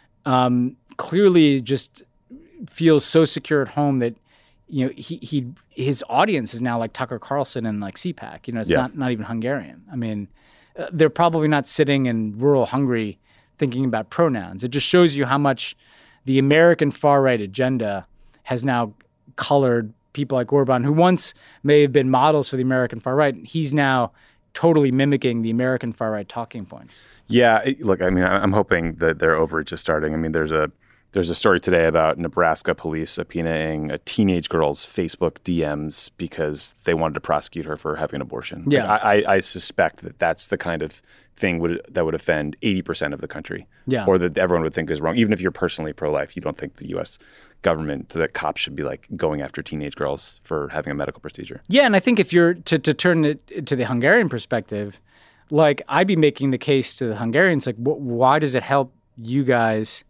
um, clearly just feels so secure at home that, you know, he he his audience is now like Tucker Carlson and like C PAC. You know, it's yeah. not, not even Hungarian. I mean, uh, they're probably not sitting in rural Hungary thinking about pronouns. It just shows you how much the American far-right agenda has now colored people like Orban, who once may have been models for the American far-right. He's now totally mimicking the American far-right talking points. Yeah, look, I mean, I'm hoping that their overreach is starting. I mean, there's a there's a story today about Nebraska police subpoenaing a teenage girl's Facebook D Ms because they wanted to prosecute her for having an abortion. Yeah, like, I, I suspect that that's the kind of thing would that would offend eighty percent of the country. Yeah, or that everyone would think is wrong. Even if you're personally pro-life, you don't think the U S government, the cops should be like going after teenage girls for having a medical procedure. Yeah, and I think if you're to, to turn it to the Hungarian perspective, like I'd be making the case to the Hungarians, like, wh- why does it help you guys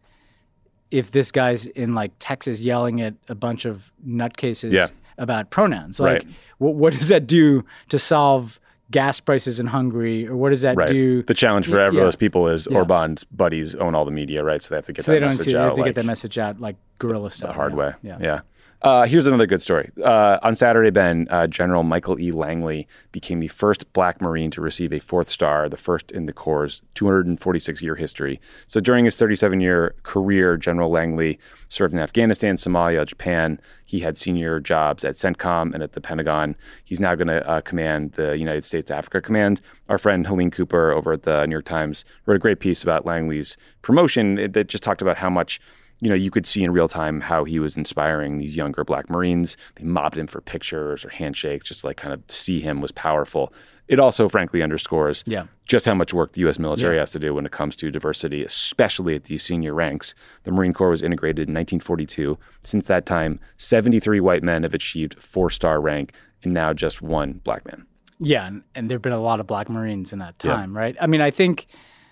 if this guy's in like Texas yelling at a bunch of nutcases yeah. about pronouns? Like, right. wh- what does that do to solve gas prices in Hungary, or what does that right. do? The challenge for yeah. those people is yeah. Orban's buddies own all the media, right? So they have to get so that they message don't see, out. They have to like, get that message out like guerrilla style. The hard yeah. way. Yeah. yeah. Uh, here's another good story. Uh, on Saturday, Ben, uh, General Michael E. Langley became the first Black Marine to receive a fourth star, the first in the Corps' two hundred forty-six year history. So during his thirty-seven year career, General Langley served in Afghanistan, Somalia, Japan. He had senior jobs at CENTCOM and at the Pentagon. He's now going to uh, command the United States States Africa Command. Our friend Helene Cooper over at the New York Times wrote a great piece about Langley's promotion that just talked about how much, you know, you could see in real time how he was inspiring these younger Black Marines. They mobbed him for pictures or handshakes, just like kind of see him was powerful. It also, frankly, underscores yeah. just how much work the U S military yeah. has to do when it comes to diversity, especially at these senior ranks. The Marine Corps was integrated in nineteen forty-two. Since that time, seventy-three white men have achieved four-star rank, and now just one Black man. Yeah, and, and there have been a lot of Black Marines in that time, yeah. right? I mean, I think,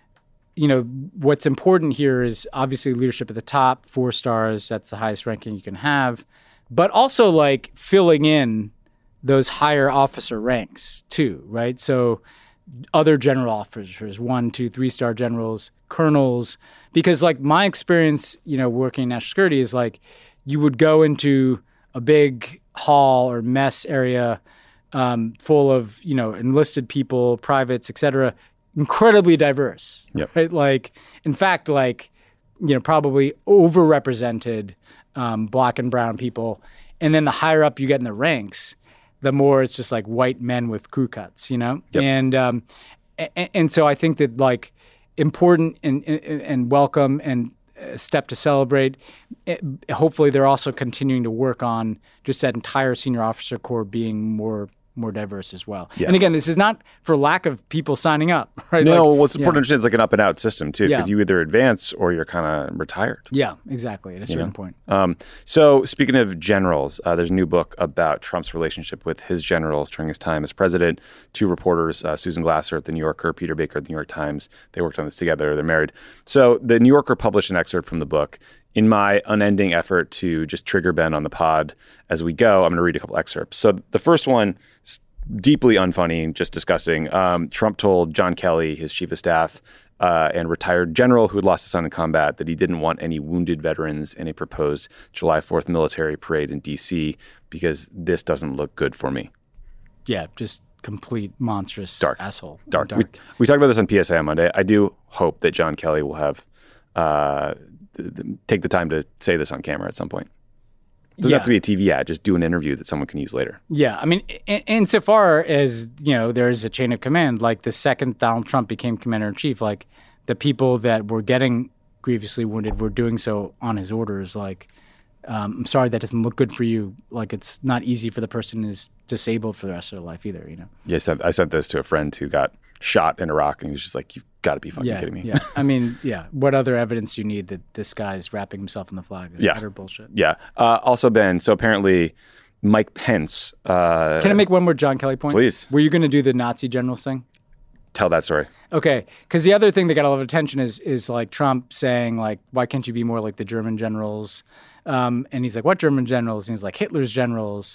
you know, what's important here is obviously leadership at the top, four stars, that's the highest ranking you can have, but also like filling in those higher officer ranks too, right? So other general officers, one, two, three-star generals, colonels, because like my experience, you know, working in national security is like you would go into a big hall or mess area um, full of, you know, enlisted people, privates, et cetera, incredibly diverse, yep. right? Like, in fact, like, you know, probably overrepresented um, Black and brown people. And then the higher up you get in the ranks, the more it's just like white men with crew cuts, you know? Yep. And um, and, and so I think that like important and, and, and welcome and a step to celebrate. It, hopefully they're also continuing to work on just that entire senior officer corps being more more diverse as well. Yeah. And again, this is not for lack of people signing up, right? No, like, what's yeah. important to understand is like an up and out system too, because Yeah. you either advance or you're kind of retired. Yeah, exactly. At a certain know? point. Um, so speaking of generals, uh, there's a new book about Trump's relationship with his generals during his time as president. Two reporters, uh, Susan Glasser at The New Yorker, Peter Baker at The New York Times, they worked on this together. They're married. So The New Yorker published an excerpt from the book. In my unending effort to just trigger Ben on the pod as we go, I'm going to read a couple excerpts. So the first one is deeply unfunny, just disgusting. Um, Trump told John Kelly, his chief of staff, uh, and retired general who had lost his son in combat, that he didn't want any wounded veterans in a proposed July fourth military parade in D C because this doesn't look good for me. Yeah, just complete monstrous Dark. asshole. Dark. Dark. We, we talked about this on P S A on Monday. I do hope that John Kelly will have uh, th- th- take the time to say this on camera at some point. It doesn't yeah. have to be a T V ad. Just do an interview that someone can use later. Yeah. I mean, in, insofar as, you know, there's a chain of command, like the second Donald Trump became commander-in-chief, like the people that were getting grievously wounded were doing so on his orders. Like, um, I'm sorry, that doesn't look good for you. Like, it's not easy for the person who's disabled for the rest of their life either, you know? Yeah, I sent, I sent this to a friend who got shot in Iraq, and he was just like, you've got to be fucking yeah, kidding me. Yeah. I mean, yeah. What other evidence do you need that this guy's wrapping himself in the flag? It's Yeah. utter bullshit. Yeah. Uh, also, Ben, so apparently Mike Pence... Uh, Can I make one more John Kelly point? Please. Were you going to do the Nazi generals thing? Tell that story. Okay, because the other thing that got a lot of attention is is like Trump saying like, why can't you be more like the German generals? Um, and he's like, what German generals? And he's like, Hitler's generals.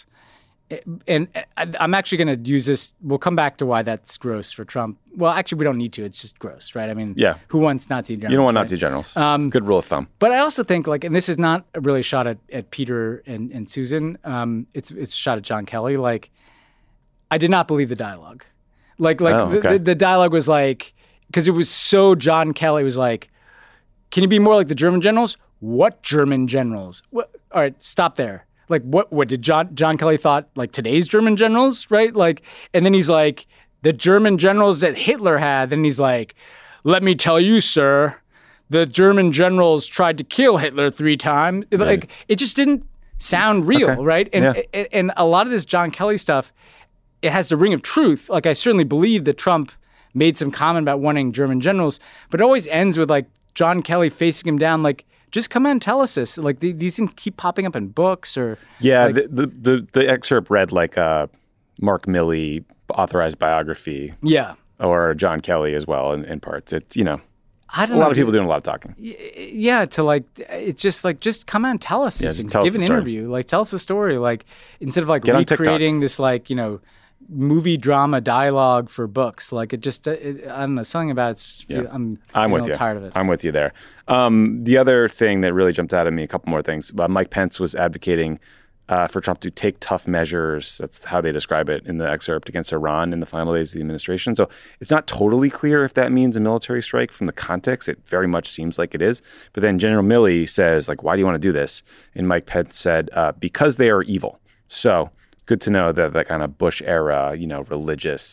And I, I'm actually going to use this. We'll come back to why that's gross for Trump. Well, actually, we don't need to. It's just gross, right? I mean, Yeah. who wants Nazi generals? You don't want right? Nazi generals. Um, it's a good rule of thumb. But I also think like, and this is not a really shot at, at Peter and, and Susan. Um, it's it's a shot at John Kelly. Like, I did not believe the dialogue. Like, like Oh, the, okay. the, the dialogue was like, because it was so John Kelly was like, can you be more like the German generals? What German generals? What? All right, stop there. Like, what? What did John John Kelly thought? Like today's German generals, right? Like, and then he's like, the German generals that Hitler had. Then he's like, let me tell you, sir, the German generals tried to kill Hitler three times. Like, it just didn't sound real, Okay. right? And, Yeah. and and a lot of this John Kelly stuff, it has the ring of truth. Like, I certainly believe that Trump made some comment about wanting German generals, but it always ends with like John Kelly facing him down, like, just come and tell us this. Like, the, these things keep popping up in books or... Yeah, like, the, the, the, the excerpt read like a Mark Milley authorized biography yeah. or John Kelly as well in, in parts. It's, you know, I a don't lot know, of people dude. doing a lot of talking. Yeah, to like, it's just like, just come and tell us Yeah, these just things. tell us Give the an story. interview. Like, tell us a story. Like, instead of like Get on TikTok. recreating this like, you know, movie drama dialogue for books. Like, it just, it, I don't know, something about it's, Yeah. I'm, I'm getting with a you. little tired of it. I'm with you there. Um, the other thing that really jumped out at me, a couple more things. Uh, Mike Pence was advocating uh, for Trump to take tough measures. That's how they describe it in the excerpt, against Iran in the final days of the administration. So it's not totally clear if that means a military strike from the context. It very much seems like it is. But then General Milley says, like, why do you want to do this? And Mike Pence said, uh, because they are evil. So good to know that that kind of Bush era, you know, religious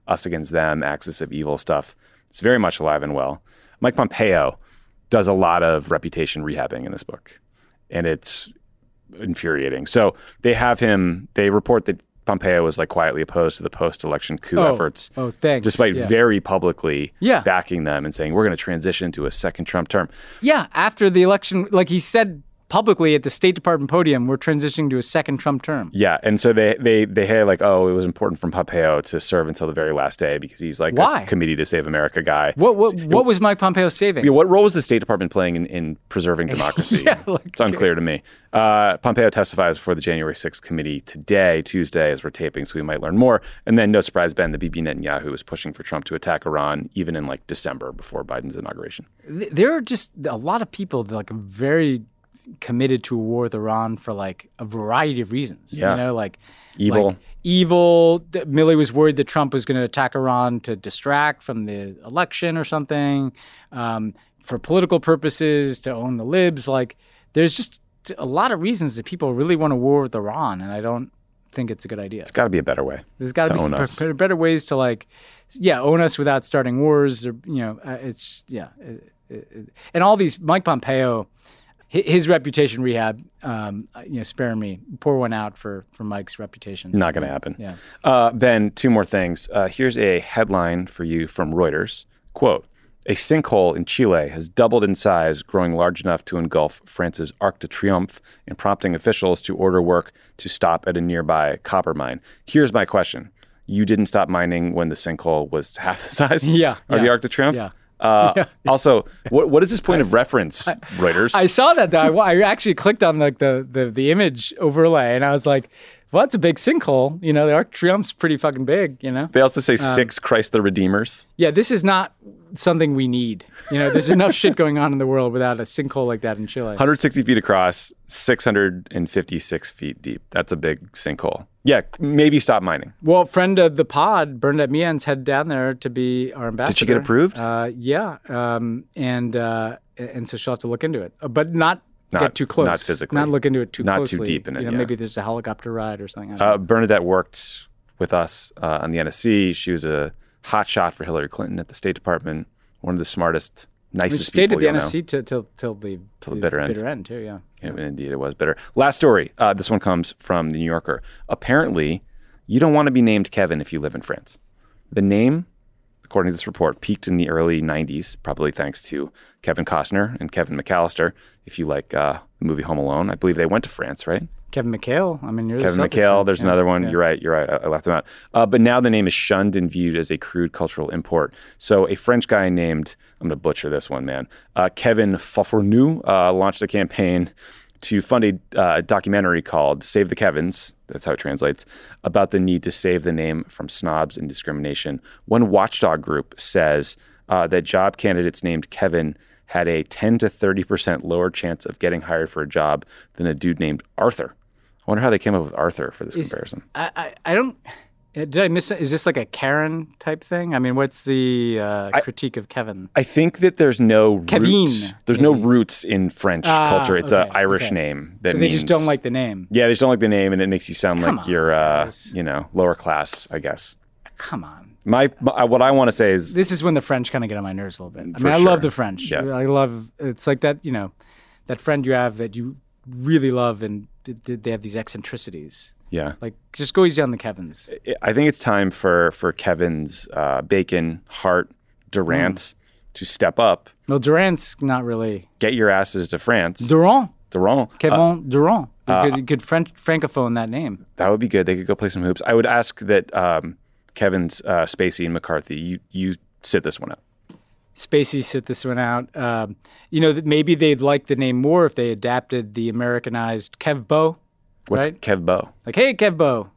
us against them, axis of evil stuff. It's very much alive and well. Mike Pompeo does a lot of reputation rehabbing in this book, and it's infuriating. So they have him, they report that Pompeo was like quietly opposed to the post-election coup oh, efforts. Oh, thanks. Despite yeah. very publicly yeah. backing them and saying, we're going to transition to a second Trump term. Yeah, after the election, like he said publicly at the State Department podium, we're transitioning to a second Trump term. Yeah, and so they they they had like, oh, it was important for Pompeo to serve until the very last day because he's like Why? a Committee to Save America guy. What what, what was Mike Pompeo saving? Yeah, what role was the State Department playing in, in preserving democracy? yeah, like, it's unclear to me. Uh, Pompeo testifies before the January sixth committee today, Tuesday, as we're taping, so we might learn more. And then, no surprise, Ben, the Bibi Netanyahu was pushing for Trump to attack Iran even in like December before Biden's inauguration. There are just a lot of people that like very committed to a war with Iran for like a variety of reasons. Yeah. You know, like evil. Like, evil. Milley was worried that Trump was going to attack Iran to distract from the election or something, um, for political purposes, to own the libs. Like, there's just a lot of reasons that people really want a war with Iran, and I don't think it's a good idea. It's got to be a better way. There's got to be own us. b- better ways to like, yeah, own us without starting wars. Or you know, uh, it's yeah, it, it, it, and all these Mike Pompeo. His reputation rehab, um, you know, spare me. Pour one out for, for Mike's reputation. Not going to happen. Yeah. Uh, Ben, two more things. Uh, here's a headline for you from Reuters. Quote, a sinkhole in Chile has doubled in size, growing large enough to engulf France's Arc de Triomphe and prompting officials to order work to stop at a nearby copper mine. Here's my question. You didn't stop mining when the sinkhole was half the size yeah, of yeah, the Arc de Triomphe? Yeah. Uh, yeah. Also, what what is this point of reference, I, Reuters? I saw that though. I, I actually clicked on like the, the the image overlay, and I was like, "Well, that's a big sinkhole." You know, the Arc de Triomphe's pretty fucking big. You know. They also say um, six Christ the Redeemers. Yeah, this is not something we need. You know, there's enough shit going on in the world without a sinkhole like that in Chile. one hundred sixty feet across, six hundred fifty-six feet deep. That's a big sinkhole. Yeah, maybe stop mining. Well, friend of the pod, Bernadette Meehan's headed down there to be our ambassador. Did she get approved? Uh, yeah, um, and uh, and so she'll have to look into it, but not, not get too close. Not physically. Not look into it too not closely. Not too deep in it, you know, yeah. Maybe there's a helicopter ride or something. Uh, Bernadette worked with us uh, on the N S C. She was a hot shot for Hillary Clinton at the State Department. One of the smartest, nicest Which stayed people at the you'll N S C know. till till till the, Till the bitter end. Bitter end too. Yeah. Yeah, indeed, it was bitter. Last story. Uh, this one comes from the New Yorker. Apparently, you don't want to be named Kevin if you live in France. The name, according to this report, peaked in the early nineties, probably thanks to Kevin Costner and Kevin McAllister. If you like uh, the movie Home Alone, I believe they went to France, right? Kevin McHale. I mean, you're Kevin the Celtics McHale. fan. There's yeah. another one. Yeah. You're right. You're right. I, I left him out. Uh, but now the name is shunned and viewed as a crude cultural import. So a French guy named, I'm going to butcher this one, man, uh, Kevin Faffornu uh, launched a campaign to fund a uh, documentary called Save the Kevins, that's how it translates, about the need to save the name from snobs and discrimination. One watchdog group says uh, that job candidates named Kevin had a ten to thirty percent lower chance of getting hired for a job than a dude named Arthur. I wonder how they came up with Arthur for this Is, comparison. I, I, I don't... Did I miss it? Is this like a Karen type thing? I mean, what's the uh, I, critique of Kevin? I think that there's no Kevin, roots. There's maybe. no roots in French Ah, culture. It's okay, an Irish okay. name. That So they means, just don't like the name. Yeah, they just don't like the name, and it makes you sound Come like on, you're, uh, guys. you know, lower class, I guess. Come on. My, my what I want to say is This is when the French kind of get on my nerves a little bit. I For mean, I sure. love the French. Yeah. I love, it's like that, you know, that friend you have that you really love and th- th- they have these eccentricities. yeah. Like, just go easy on the Kevins. I think it's time for for Kevin's uh, Bacon, Hart, Durant Mm. to step up. Well, Durant's not really. Get your asses to France. Durant. Durant. Kevin Uh, Durant. You uh, could, you could French, francophone that name. that would be good. They could go play some hoops. I would ask that um, Kevin's uh, Spacey and McCarthy, you you sit this one out. Spacey sit this one out. Um, you know, that maybe they'd like the name more if they adapted the Americanized Kevbo. What's Right? Kevbo? Like, hey, Kevbo.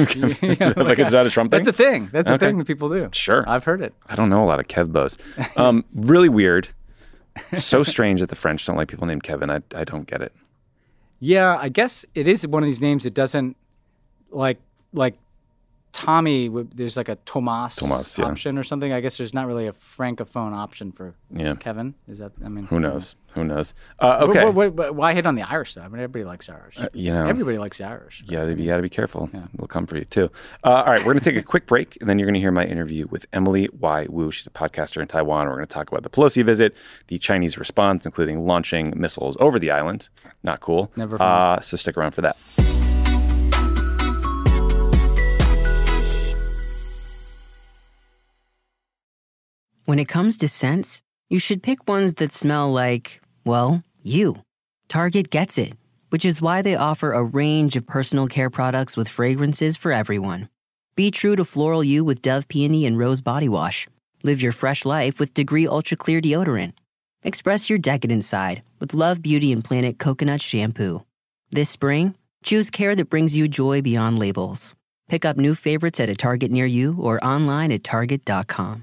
Like, is that a Trump thing? That's a thing. That's a Okay. thing that people do. Sure. I've heard it. I don't know a lot of Kevbos. Um, really weird. So strange that the French don't like people named Kevin. I, I don't get it. Yeah, I guess it is one of these names that doesn't like like Tommy, there's like a Tomas, Tomas, yeah. option or something. I guess there's not really a francophone option for yeah. Kevin. Is that? I mean, who knows? Who knows? Uh, okay. What, what, what, why hit on the Irish stuff? I mean, everybody likes Irish. Uh, you know, everybody likes the Irish. You gotta, you gotta be careful. Yeah. It'll come for you too. Uh, all right, we're gonna take a quick break, and then you're gonna hear my interview with Emily Y. Wu. She's a podcaster in Taiwan. We're gonna talk about the Pelosi visit, the Chinese response, including launching missiles over the island. Not cool. Never. Uh, so stick around for that. When it comes to scents, you should pick ones that smell like, well, you. Target gets it, which is why they offer a range of personal care products with fragrances for everyone. Be true to floral you with Dove Peony and Rose Body Wash. Live your fresh life with Degree Ultra Clear Deodorant. Express your decadent side with Love Beauty and Planet Coconut Shampoo. This spring, choose care that brings you joy beyond labels. Pick up new favorites at a Target near you or online at target dot com.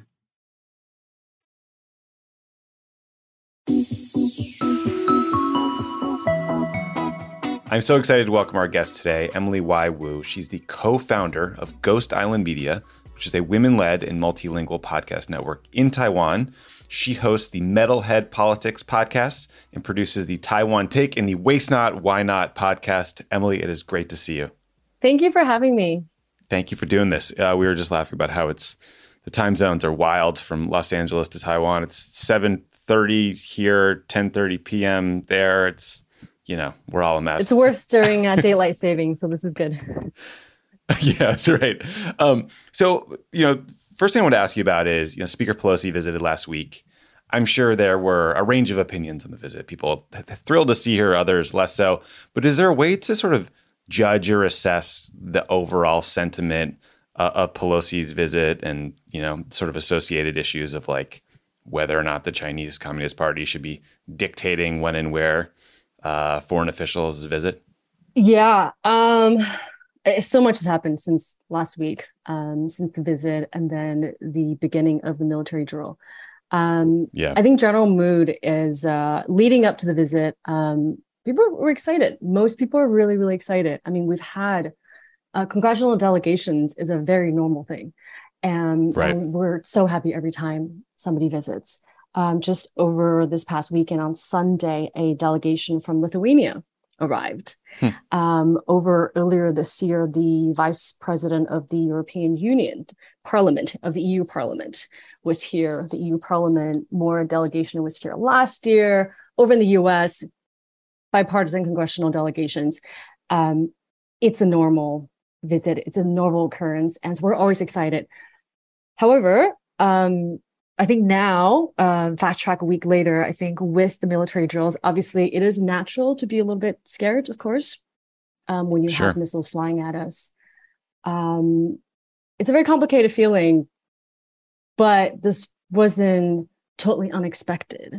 I'm so excited to welcome our guest today, Emily Y. Wu. She's the co-founder of Ghost Island Media, which is a women-led and multilingual podcast network in Taiwan. She hosts the Metalhead Politics podcast and produces the Taiwan Take and the Waste Not, Why Not podcast. Emily, it is great to see you. Thank you for having me. Thank you for doing this. Uh, we were just laughing about how it's the time zones are wild from Los Angeles to Taiwan. It's seven thirty here, ten thirty p.m. there. It's, you know, we're all a mess. It's worse during uh, daylight savings, so this is good. Yeah, that's right. Um, so, you know, first thing I want to ask you about is, you know, Speaker Pelosi visited last week. I'm sure there were a range of opinions on the visit. People thrilled to see her, others less so. But is there a way to sort of judge or assess the overall sentiment uh, of Pelosi's visit and, you know, sort of associated issues of like whether or not the Chinese Communist Party should be dictating when and where uh, foreign officials visit? Yeah. Um, so much has happened since last week, um, since the visit and then the beginning of the military drill. Um, yeah. I think general mood is uh, leading up to the visit. Um, people were excited. Most people are really, really excited. I mean, we've had uh, congressional delegations is a very normal thing. And, right. and we're so happy every time somebody visits. Um, just over this past weekend on Sunday, a delegation from Lithuania arrived. Hmm. Um, over earlier this year, the vice president of the European Union Parliament, of the E U Parliament, was here. The E U Parliament, more delegation was here last year. Over in the U S, bipartisan congressional delegations. Um, it's a normal visit. It's a normal occurrence. And so we're always excited. However, um, I think now, uh, fast track a week later, I think with the military drills, obviously it is natural to be a little bit scared, of course, um, when you Sure. have missiles flying at us. Um, it's a very complicated feeling, but this wasn't totally unexpected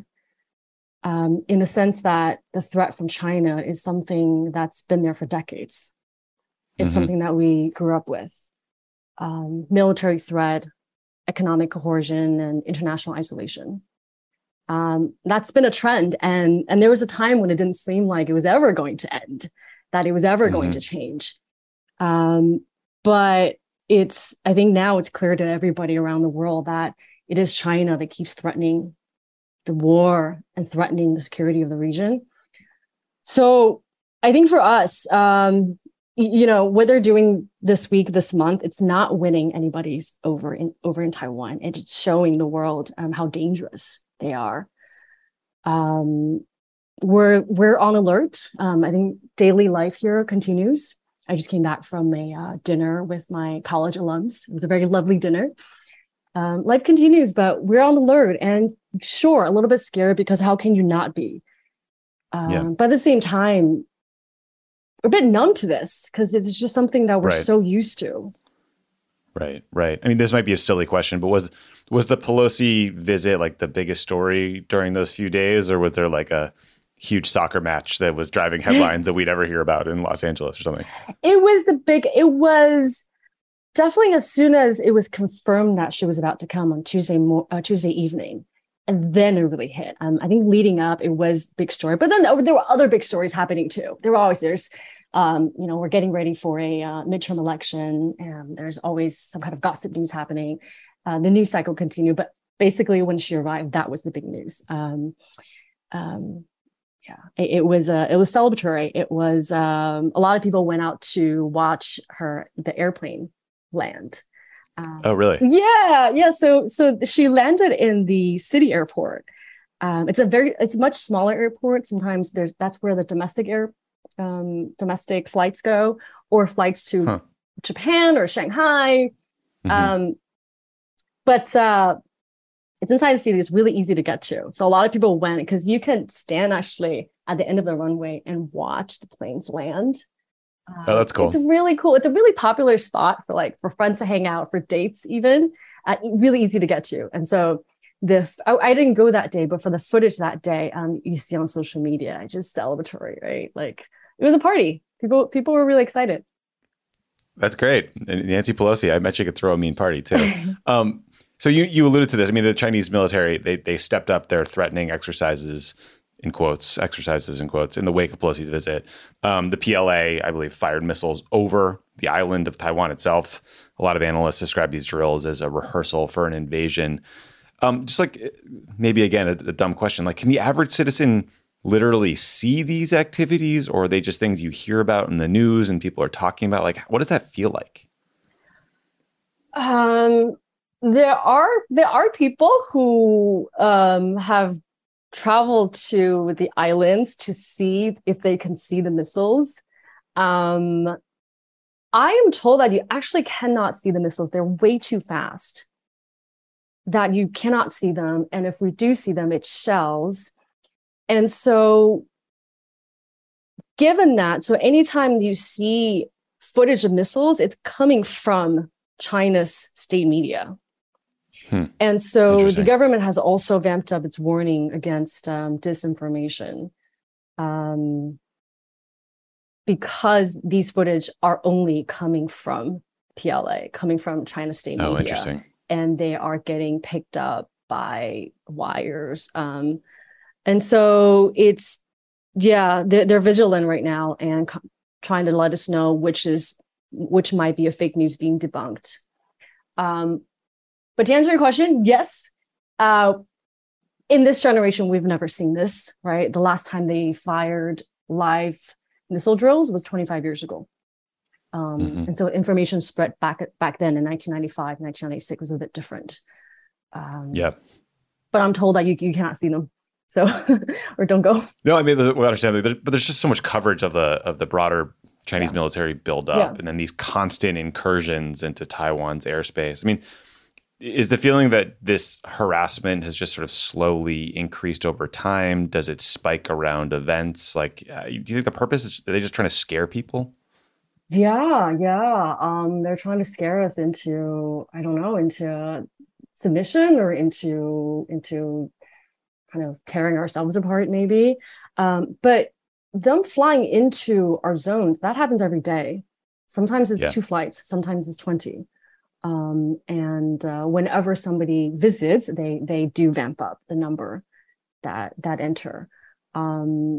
um, in the sense that the threat from China is something that's been there for decades. It's Mm-hmm. something that we grew up with. Um, military threat, economic coercion, and international isolation. Um, that's been a trend. And, and there was a time when it didn't seem like it was ever going to end, that it was ever mm-hmm. going to change. Um, but it's, I think now it's clear to everybody around the world that it is China that keeps threatening the war and threatening the security of the region. So I think for us, um, you know, what they're doing this week, this month, it's not winning anybody's over in over in Taiwan. It's showing the world um, how dangerous they are. Um, we're we're on alert. Um, I think daily life here continues. I just came back from a uh, dinner with my college alums. It was a very lovely dinner. Um, life continues, but we're on alert and sure, a little bit scared because how can you not be? Um, yeah. But at the same time, we're a bit numb to this because it's just something that we're right. so used to. Right, right. I mean, this might be a silly question, but was was the Pelosi visit like the biggest story during those few days, or was there like a huge soccer match that was driving headlines that we'd ever hear about in Los Angeles or something? It was the big, it was definitely as soon as it was confirmed that she was about to come on Tuesday, mo- uh, Tuesday evening. And then it really hit. Um, I think leading up, it was big story. But then there were other big stories happening too. There were always, there's Um, you know, we're getting ready for a uh, midterm election, and there's always some kind of gossip news happening. Uh, the news cycle continued, but basically, when she arrived, that was the big news. Um, um, yeah, it, it was uh, it was celebratory. It was um, a lot of people went out to watch her the airplane land. Um, oh, really? Yeah, yeah. So so she landed in the city airport. Um, it's a very it's a much smaller airport. Sometimes there's that's where the domestic air um, domestic flights go, or flights to huh. Japan or Shanghai. Mm-hmm. Um, but uh, it's inside the city. It's really easy to get to. So a lot of people went because you can stand actually at the end of the runway and watch the planes land. Uh, oh, that's cool. It's really cool. It's a really popular spot for like for friends to hang out, for dates even. Uh, really easy to get to. And so the I, I didn't go that day, but for the footage that day, um, you see on social media, just celebratory, right? Like it was a party. People people were really excited. That's great. And Nancy Pelosi, I bet you could throw a mean party too. um, so you you alluded to this. I mean, the Chinese military, they they stepped up their threatening exercises, in quotes, exercises in quotes, in the wake of Pelosi's visit. Um, the P L A, I believe, fired missiles over the island of Taiwan itself. A lot of analysts describe these drills as a rehearsal for an invasion. Um, just like maybe, again, a, a dumb question, like can the average citizen literally see these activities, or are they just things you hear about in the news and people are talking about? Like, what does that feel like? Um, there are there are people who um, have traveled to the islands to see if they can see the missiles. Um, I am told that you actually cannot see the missiles. They're way too fast, that you cannot see them. And if we do see them, it's shells. And so given that, so anytime you see footage of missiles, it's coming from China's state media. Hmm. And so the government has also vamped up its warning against um, disinformation um, because these footage are only coming from P L A, coming from China's state media. Oh, interesting. And they are getting picked up by wires. Um, and so it's, yeah, they're, they're vigilant right now and co- trying to let us know which is, which might be a fake news being debunked. Um, but to answer your question, yes, uh, in this generation, we've never seen this, right? The last time they fired live missile drills was twenty-five years ago. Um, mm-hmm. And so information spread back back then in nineteen ninety-five, nineteen ninety-six was a bit different. Um, yeah. But I'm told that you, you cannot see them. So, or don't go. No, I mean, we understand, but there's just so much coverage of the of the broader Chinese yeah. military buildup, yeah. and then these constant incursions into Taiwan's airspace. I mean, is the feeling that this harassment has just sort of slowly increased over time? Does it spike around events? Like, uh, do you think the purpose is, are they just trying to scare people? Yeah, yeah. Um, they're trying to scare us into, I don't know, into submission or into into kind of tearing ourselves apart, maybe. Um, but them flying into our zones, that happens every day. Sometimes it's yeah. two flights, sometimes it's twenty. Um, and uh, whenever somebody visits, they they do vamp up the number that that enter. Um,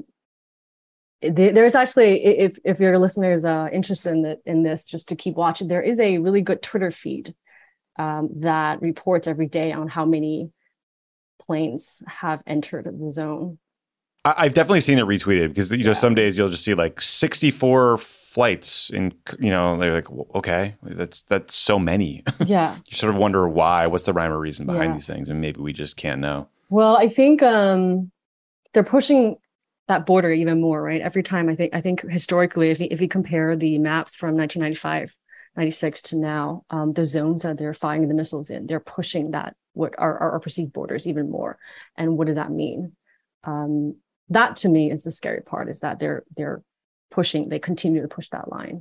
there, there's actually, if if your listeners are interested in, the, in this, just to keep watching, there is a really good Twitter feed um, that reports every day on how many planes have entered the zone. I've definitely seen it retweeted because, you know, yeah. some days you'll just see like sixty-four flights and, you know, they're like, okay, that's, that's so many. Yeah. You sort of wonder why, what's the rhyme or reason behind yeah. these things? And maybe we just can't know. Well, I think um, they're pushing that border even more, right? Every time I think, I think historically, if you, if you compare the maps from nineteen ninety-five, ninety-six to now, um, the zones that they're firing the missiles in, they're pushing that, what are our perceived borders even more. And what does that mean? Um, That to me is the scary part, is that they're they're pushing, they continue to push that line.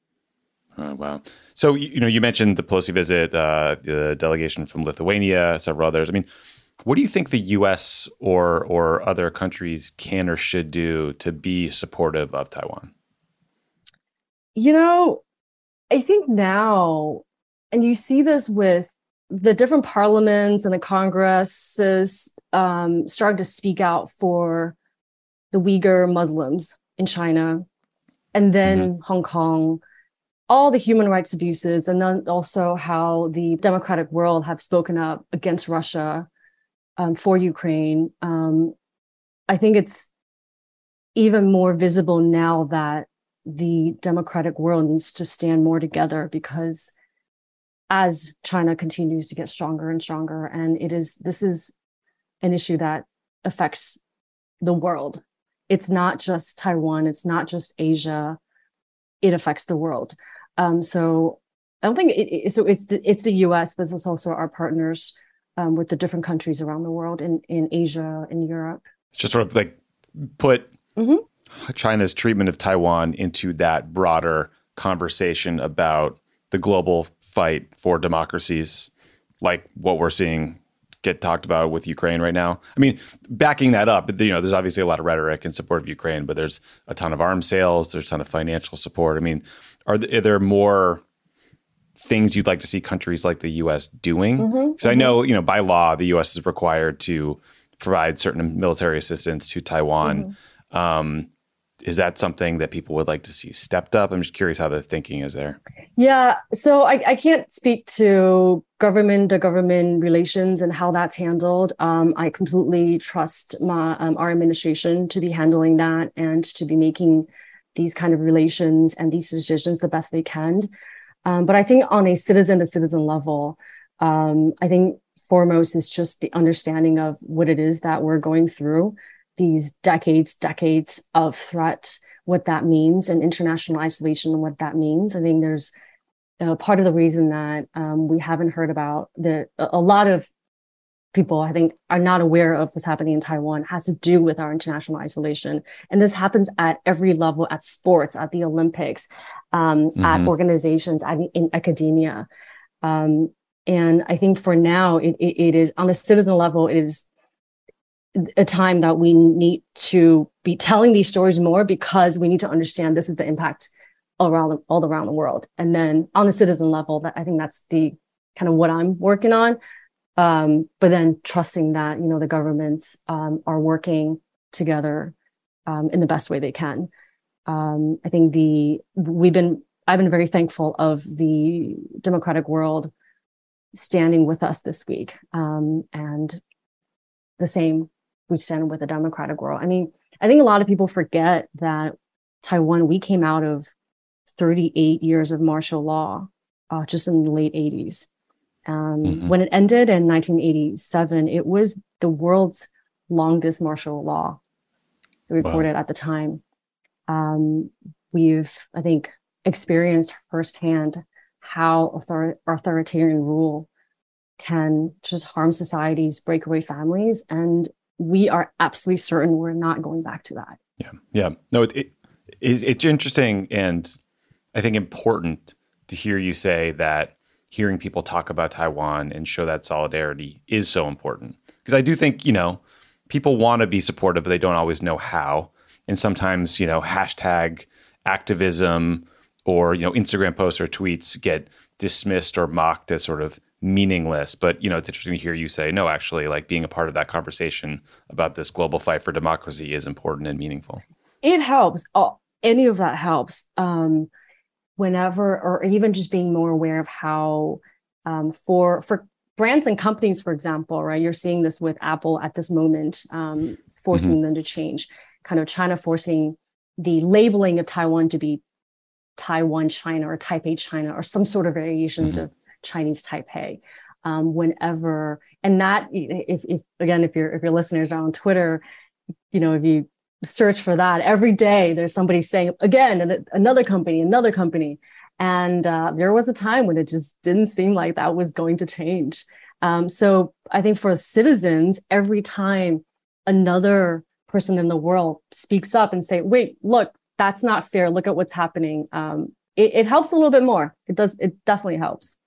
Oh, wow. So, you know, you mentioned the Pelosi visit, uh, the delegation from Lithuania, several others. I mean, what do you think the U S or or other countries can or should do to be supportive of Taiwan? You know, I think now, and you see this with the different parliaments and the Congresses um, starting to speak out for the Uyghur Muslims in China, and then Mm-hmm. Hong Kong, all the human rights abuses, and then also how the democratic world have spoken up against Russia um, for Ukraine. Um, I think it's even more visible now that the democratic world needs to stand more together, because as China continues to get stronger and stronger, and it is this is an issue that affects the world. It's not just Taiwan, it's not just Asia, it affects the world. Um, so I don't think it, it, so it's the, it's the U S, but it's also our partners um, with the different countries around the world, in, in Asia, in Europe. It's just sort of like put Mm-hmm. China's treatment of Taiwan into that broader conversation about the global fight for democracies, like what we're seeing get talked about with Ukraine right now. I mean, backing that up, you know, there's obviously a lot of rhetoric in support of Ukraine, but there's a ton of arms sales, there's a ton of financial support. I mean, are, th- are there more things you'd like to see countries like the U S doing? Because Mm-hmm. mm-hmm. I know, you know, by law, the U S is required to provide certain military assistance to Taiwan. Mm-hmm. Um, is that something that people would like to see stepped up? I'm just curious how the thinking is there. Yeah, so I, I can't speak to government to government relations and how that's handled. Um, I completely trust my um, our administration to be handling that and to be making these kind of relations and these decisions the best they can. Um, but I think on a citizen to citizen level, um, I think foremost is just the understanding of what it is that we're going through, these decades, decades of threat, what that means, and international isolation and what that means. I think there's uh, part of the reason that um, we haven't heard about the a lot of people, I think, are not aware of what's happening in Taiwan has to do with our international isolation. And this happens at every level, at sports, at the Olympics, um, mm-hmm. at organizations, at, in academia. Um, and I think for now, it, it, it is on a citizen level, it is a time that we need to be telling these stories more, because we need to understand this is the impact around all around the world. And then on a citizen level, that I think that's the kind of what I'm working on. Um, but then trusting that, you know, the governments um, are working together um, in the best way they can. Um, I think the we've been I've been very thankful of the democratic world standing with us this week, um, and the same we stand with the democratic world. I mean, I think a lot of people forget that Taiwan, we came out of thirty-eight years of martial law uh, just in the late eighties. Um, mm-hmm. When it ended in nineteen eighty-seven, it was the world's longest martial law recorded wow. at the time. Um, we've, I think, experienced firsthand how author- authoritarian rule can just harm societies, break away families, and we are absolutely certain we're not going back to that. Yeah, yeah. No, it, it, it's interesting, and I think important to hear you say that hearing people talk about Taiwan and show that solidarity is so important. Because I do think, you know, people want to be supportive, but they don't always know how. And sometimes, you know, hashtag activism or, you know, Instagram posts or tweets get dismissed or mocked as sort of meaningless. But, you know, it's interesting to hear you say, no, actually, like being a part of that conversation about this global fight for democracy is important and meaningful. It helps. Oh, any of that helps. Um, whenever, or even just being more aware of how um, for for brands and companies, for example, right? You're seeing this with Apple at this moment, um, forcing mm-hmm. them to change, kind of China forcing the labeling of Taiwan to be Taiwan China or Taipei China or some sort of variations mm-hmm. of Chinese Taipei. Um, whenever, and that, if, if again, if your if your listeners are on Twitter, you know, if you search for that every day, there's somebody saying again, another company, another company. And uh, there was a time when it just didn't seem like that was going to change. Um, so I think for citizens, every time another person in the world speaks up and say, wait, look, that's not fair. Look at what's happening. Um, it, it helps a little bit more. It does. It definitely helps.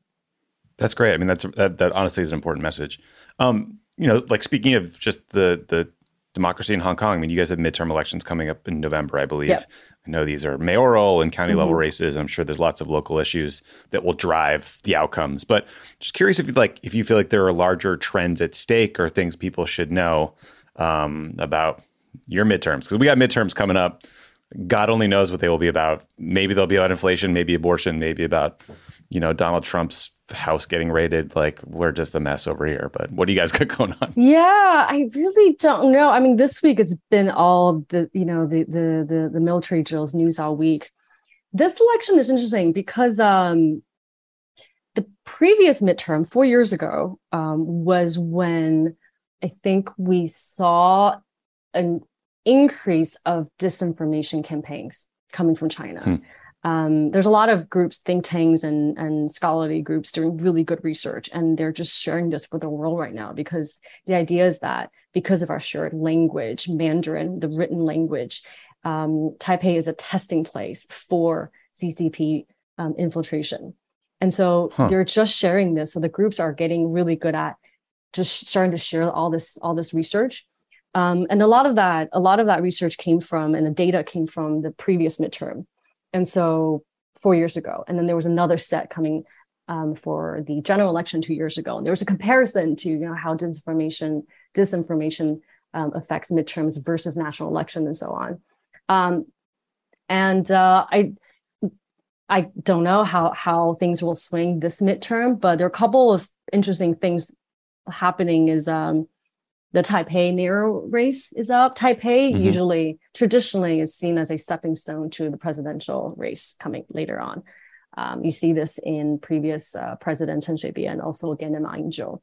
That's great. I mean, that's that, that honestly is an important message. Um, you know, like speaking of just the the democracy in Hong Kong, I mean, you guys have midterm elections coming up in November, I believe. Yep. I know these are mayoral and county mm-hmm. level races. I'm sure there's lots of local issues that will drive the outcomes. But just curious if you like, if you feel like there are larger trends at stake or things people should know um, about your midterms, because we got midterms coming up God only knows what they will be about. Maybe they'll be about inflation, maybe abortion, maybe about, you know, Donald Trump's house getting raided. Like, we're just a mess over here. But what do you guys got going on? Yeah, I really don't know. I mean, this week it's been all the, you know, the the the, the military drills news all week. This election is interesting because um, the previous midterm, four years ago, um, was when I think we saw an increase of disinformation campaigns coming from China. Hmm. Um, there's a lot of groups, think tanks and, and scholarly groups doing really good research, and they're just sharing this with the world right now because the idea is that because of our shared language, Mandarin, the written language, um, Taipei is a testing place for C C P um, infiltration. And so huh. they're just sharing this. So the groups are getting really good at just starting to share all this, all this research. Um, and a lot of that, a lot of that research came from, and the data came from the previous midterm. And so four years ago, and then there was another set coming um, for the general election two years ago. And there was a comparison to, you know, how disinformation, disinformation um, affects midterms versus national election and so on. Um, and uh, I, I don't know how how things will swing this midterm, but there are a couple of interesting things happening. Is um, the Taipei mayor race is up. Taipei mm-hmm. usually, traditionally, is seen as a stepping stone to the presidential race coming later on. Um, you see this in previous uh, President Chen Shui-bian and also again in Ma Ying-jeou.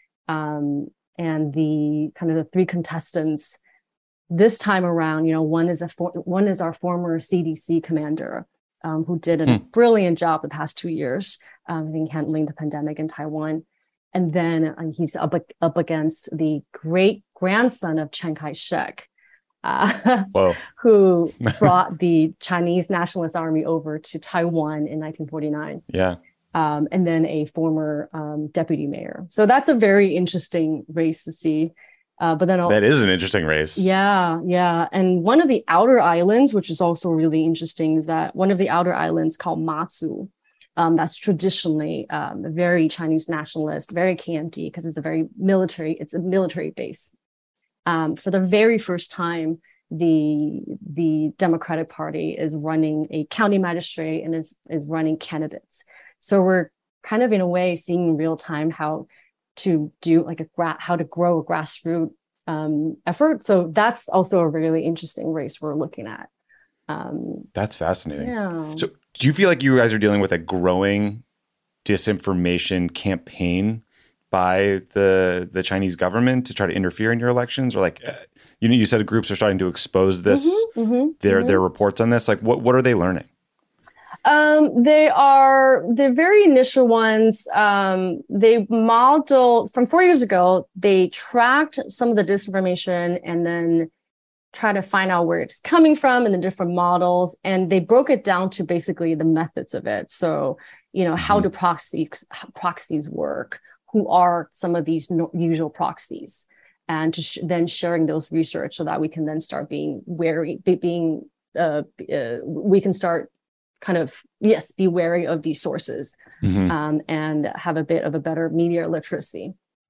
Um, and the kind of the three contestants this time around, you know, one is a for, one is our former C D C commander, um, who did a hmm. brilliant job the past two years, um, I think handling the pandemic in Taiwan. And then uh, he's up, up against the great grandson of Chiang Kai-shek, uh, who brought the Chinese Nationalist Army over to Taiwan in nineteen forty-nine. Yeah. Um, and then a former um, deputy mayor. So that's a very interesting race to see. Uh, but then that is an interesting race. Yeah, yeah. And one of the outer islands, which is also really interesting, is that one of the outer islands called Matsu, um, that's traditionally um, very Chinese nationalist, very K M T, because it's a very military, it's a military base. Um, for the very first time, the the Democratic Party is running a county magistrate and is is running candidates. So we're kind of in a way seeing in real time how to do like a gra- how to grow a grassroots um, effort. So that's also a really interesting race we're looking at. Um, that's fascinating. Yeah. So do you feel like you guys are dealing with a growing disinformation campaign by the the Chinese government to try to interfere in your elections? Or like, uh, you know, you said groups are starting to expose this, mm-hmm, mm-hmm, their mm-hmm. their reports on this. Like, what what are they learning? Um, they are the very initial ones. Um, they modeled from four years ago. They tracked some of the disinformation and then try to find out where it's coming from and the different models. And they broke it down to basically the methods of it. So, you know, mm-hmm. how do proxies proxies work? Who are some of these no, usual proxies? And to sh- then sharing those research so that we can then start being wary, be, being uh, uh, we can start. kind of, yes, be wary of these sources mm-hmm. um, and have a bit of a better media literacy.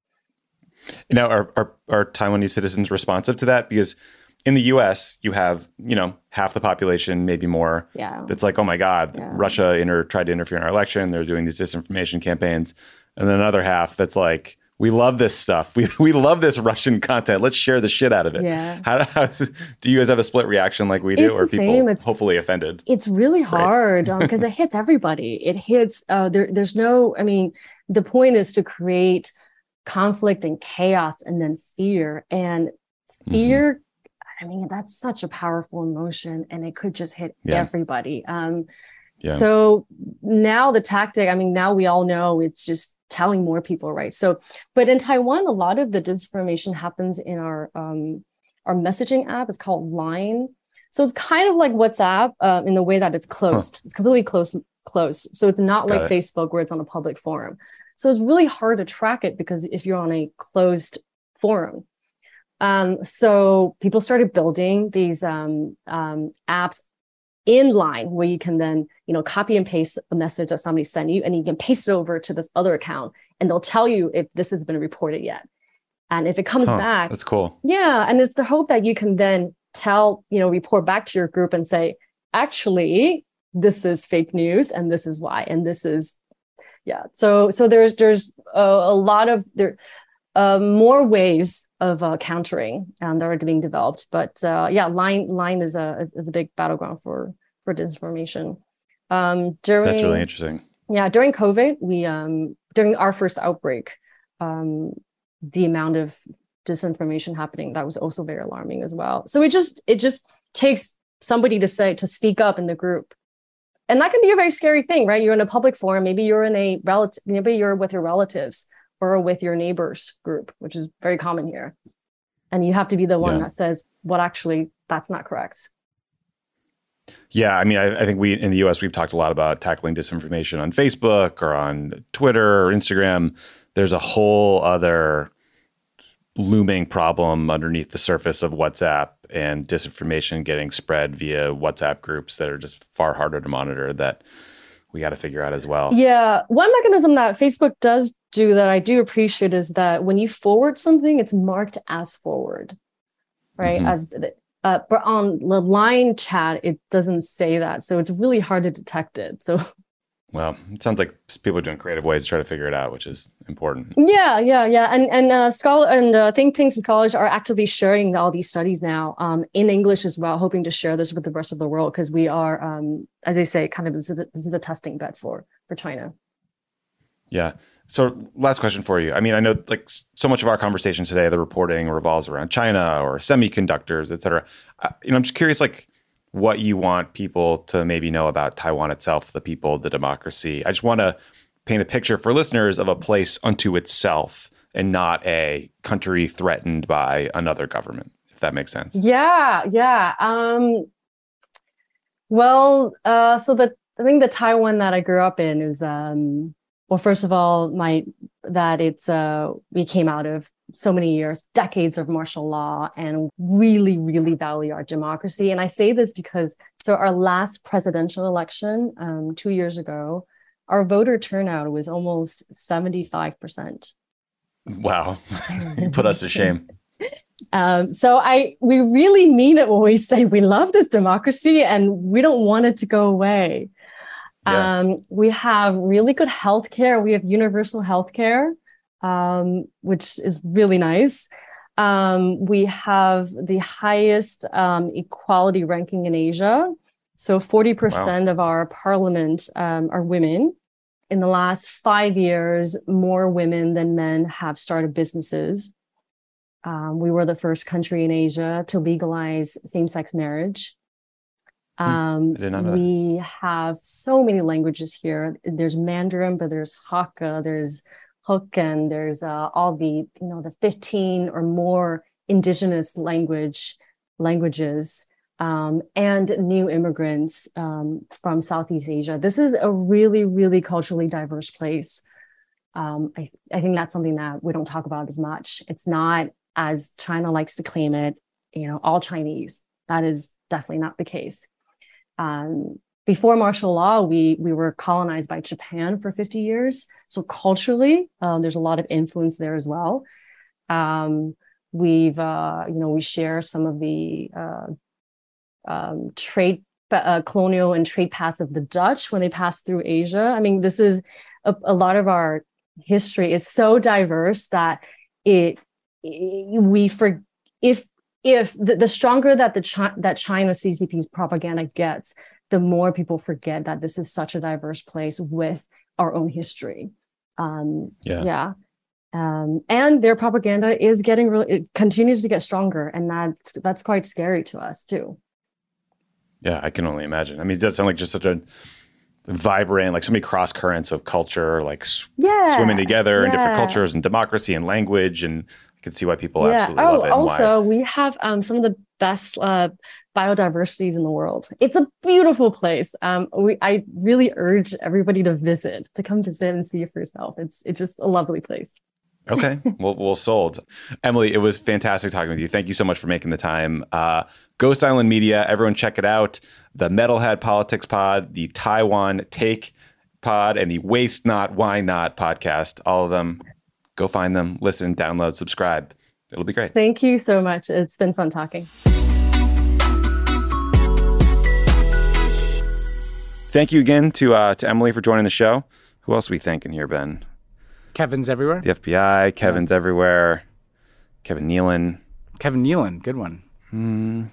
Now, are, are, are Taiwanese citizens responsive to that? Because in the U S, you have, you know, half the population, maybe more, yeah. that's like, oh my God, yeah. Russia inter- tried to interfere in our election. They're doing these disinformation campaigns. And then another half that's like, we love this stuff. We we love this Russian content. Let's share the shit out of it. Yeah. How, how, do you guys have a split reaction like we do? It's or are the people same. It's, hopefully offended? It's really hard because um, it hits everybody. It hits, uh, there. there's no, I mean, the point is to create conflict and chaos and then fear. And fear, mm-hmm. I mean, that's such a powerful emotion and it could just hit yeah. everybody. Um, yeah. So now the tactic, I mean, now we all know it's just telling more people, right? So, but in Taiwan, a lot of the disinformation happens in our um, our messaging app. It's called Line. So it's kind of like WhatsApp uh, in the way that it's closed. Huh. It's completely closed, closed. So it's not Got like it. Facebook where it's on a public forum. So it's really hard to track it because if you're on a closed forum. Um, so people started building these um, um, apps in Line where you can then, you know, copy and paste a message that somebody sent you and you can paste it over to this other account and they'll tell you if this has been reported yet. And if it comes huh, back, that's cool. Yeah. And it's the hope that you can then tell, you know, report back to your group and say, actually, this is fake news and this is why. And this is, yeah. So so there's there's a, a lot of there uh, more ways of uh, countering um, that are being developed. But uh, yeah, line line is a is a big battleground for for disinformation. Um, during, That's really interesting. Yeah, during COVID, we um, during our first outbreak, um, the amount of disinformation happening, that was also very alarming as well. So it just it just takes somebody to say to speak up in the group, and that can be a very scary thing, right? You're in a public forum, maybe you're in a relative, maybe you're with your relatives or with your neighbors group, which is very common here, and you have to be the one yeah. that says what actually that's not correct. Yeah, I mean, I, I think we in the U S we've talked a lot about tackling disinformation on Facebook or on Twitter or Instagram. There's a whole other looming problem underneath the surface of WhatsApp and disinformation getting spread via WhatsApp groups that are just far harder to monitor that we got to figure out as well. Yeah. One mechanism that Facebook does do that I do appreciate is that when you forward something, it's marked as forward, right? Mm-hmm. As uh, but on the Line chat, it doesn't say that. So it's really hard to detect it. So well, it sounds like people are doing creative ways to try to figure it out, which is important. Yeah, yeah, yeah. And and uh, scholar and uh, think tanks and scholars are actively sharing all these studies now um, in English as well, hoping to share this with the rest of the world because we are, um, as they say, kind of this is a, this is a testing bed for for China. Yeah. So last question for you. I mean, I know like so much of our conversation today, the reporting revolves around China or semiconductors, et cetera. Uh, you know, I'm just curious, like, what you want people to maybe know about Taiwan itself, the people, the democracy. I just want to paint a picture for listeners of a place unto itself and not a country threatened by another government, if that makes sense. Yeah, yeah. Um, well, uh, so the I think the Taiwan that I grew up in is, um, well, first of all, my that it's uh, we came out of so many years, decades of martial law, and really, really value our democracy. And I say this because, so our last presidential election um, two years ago, our voter turnout was almost seventy-five percent. Wow. You put us to shame. Um, so I, we really mean it when we say we love this democracy and we don't want it to go away. Yeah. Um, we have really good healthcare. We have universal healthcare. Um, which is really nice. Um, we have the highest um, equality ranking in Asia. So forty percent wow. of our parliament um, are women. In the last five years, more women than men have started businesses. Um, we were the first country in Asia to legalize same-sex marriage. Um, I didn't know that. We have so many languages here. There's Mandarin, but there's Hakka, there's Hokkien, there's uh, all the, you know, the fifteen or more indigenous language languages um, and new immigrants um, from Southeast Asia. This is a really, really culturally diverse place. Um, I, I think that's something that we don't talk about as much. It's not, as China likes to claim it, you know, all Chinese. That is definitely not the case. Um, Before martial law, we we were colonized by Japan for fifty years. So culturally, um, there's a lot of influence there as well. Um, we've, uh, you know, we share some of the uh, um, trade, uh, colonial and trade paths of the Dutch when they passed through Asia. I mean, this is a, a lot of our history is so diverse that it, it we for if if the, the stronger that the Chi- that China C C P's propaganda gets, the more people forget that this is such a diverse place with our own history. Um, yeah. Yeah. Um, and their propaganda is getting really, it continues to get stronger. And that's, that's quite scary to us too. Yeah, I can only imagine. I mean, it does sound like just such a vibrant, like so many cross currents of culture, like sw- yeah. swimming together yeah. in different cultures and democracy and language. And I can see why people yeah. absolutely oh, love it. Also, why. we have um, some of the best uh, biodiversities in the world. It's a beautiful place. Um, we, I really urge everybody to visit, to come visit and see it for yourself. It's it's just a lovely place. Okay, well, well, sold. Emily, it was fantastic talking with you. Thank you so much for making the time. Uh, Ghost Island Media, everyone check it out. The Metalhead Politics Pod, the Taiwan Take Pod, and the Waste Not, Why Not podcast. All of them. Go find them, listen, download, subscribe. It'll be great. Thank you so much. It's been fun talking. Thank you again to uh, to Emily for joining the show. Who else are we thanking here, Ben? Kevin's everywhere. The F B I. Kevin's yeah. everywhere. Kevin Nealon. Kevin Nealon, good one. Mm.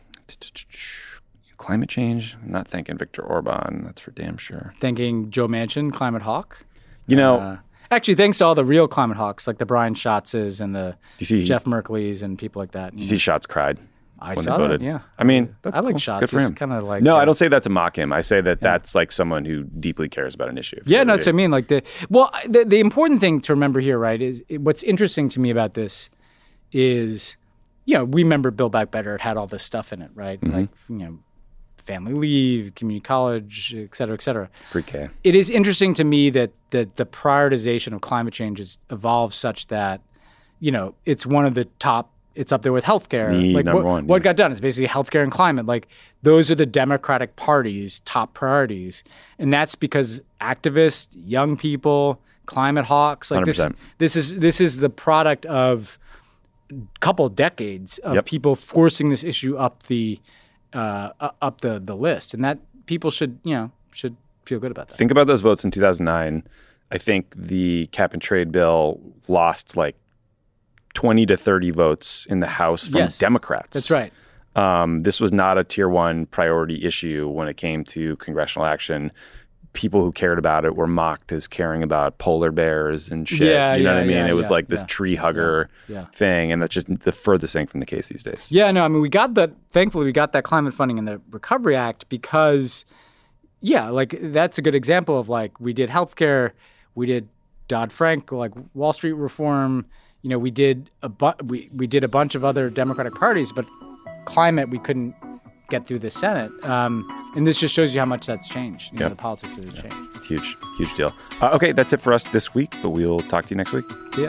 Climate change. I'm not thanking Viktor Orban. That's for damn sure. Thanking Joe Manchin, climate hawk. You know, uh, actually, thanks to all the real climate hawks, like the Brian Schatzes and the you see, Jeff Merkleys and people like that. You, you see, Schatz cried. I when saw they voted. that. Yeah, I mean, that's I cool. like Schatz. Good for him. Kind of like no, uh, I don't say that to mock him. I say that yeah. that's like someone who deeply cares about an issue. Yeah, no, that's what I mean. Like the well, the the important thing to remember here, right, is what's interesting to me about this is, you know, we remember Build Back Better. It had all this stuff in it, right? Mm-hmm. Like, you know, family leave, community college, et cetera, et cetera. Pre-K. It is interesting to me that the, the prioritization of climate change has evolved such that, you know, it's one of the top, it's up there with healthcare. The like number what, one. What yeah. got done is basically healthcare and climate. Like those are the Democratic Party's top priorities. And that's because activists, young people, climate hawks, like one hundred percent. this, this is this is the product of a couple decades of yep. people forcing this issue up the Uh, up the, the list, and that people should, you know, should feel good about that. Think about those votes in two thousand nine. I think the cap and trade bill lost like twenty to thirty votes in the House from yes, Democrats. That's right. Um, this was not a tier one priority issue when it came to congressional action. People who cared about it were mocked as caring about polar bears and shit. Yeah, you know yeah, what I mean? yeah, it was yeah, like this yeah, tree hugger yeah, yeah. thing, and that's just the furthest thing from the case these days. Yeah, no, I mean, we got that, thankfully, we got that climate funding in the Recovery Act because, yeah, like, that's a good example of, like, we did healthcare, we did Dodd-Frank, like, Wall Street reform, you know, we did a bu- we, we did a bunch of other Democratic parties, but climate, we couldn't get through the Senate. Um, and this just shows you how much that's changed. You know, yep. the politics have yep. changed. Huge, huge deal. Uh, okay, that's it for us this week, but we'll talk to you next week. See ya.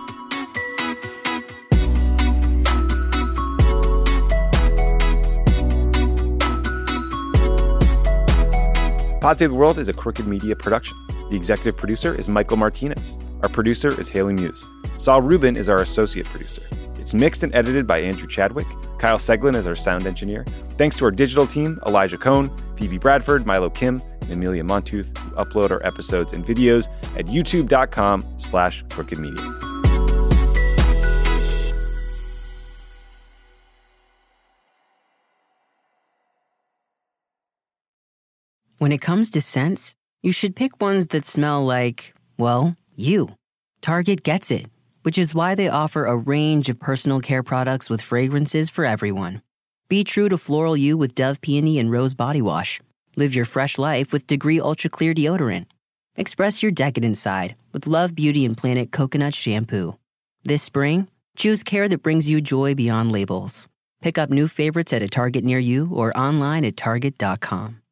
Pod Save the World is a Crooked Media production. The executive producer is Michael Martinez. Our producer is Haley Muse. Saul Rubin is our associate producer. It's mixed and edited by Andrew Chadwick. Kyle Seglin is our sound engineer. Thanks to our digital team, Elijah Cohn, Phoebe Bradford, Milo Kim, and Amelia Montooth, who upload our episodes and videos at youtube.com slash crooked media. When it comes to scents, you should pick ones that smell like, well, you. Target gets it, which is why they offer a range of personal care products with fragrances for everyone. Be true to floral you with Dove Peony and Rose Body Wash. Live your fresh life with Degree Ultra Clear Deodorant. Express your decadent side with Love Beauty and Planet Coconut Shampoo. This spring, choose care that brings you joy beyond labels. Pick up new favorites at a Target near you or online at target dot com.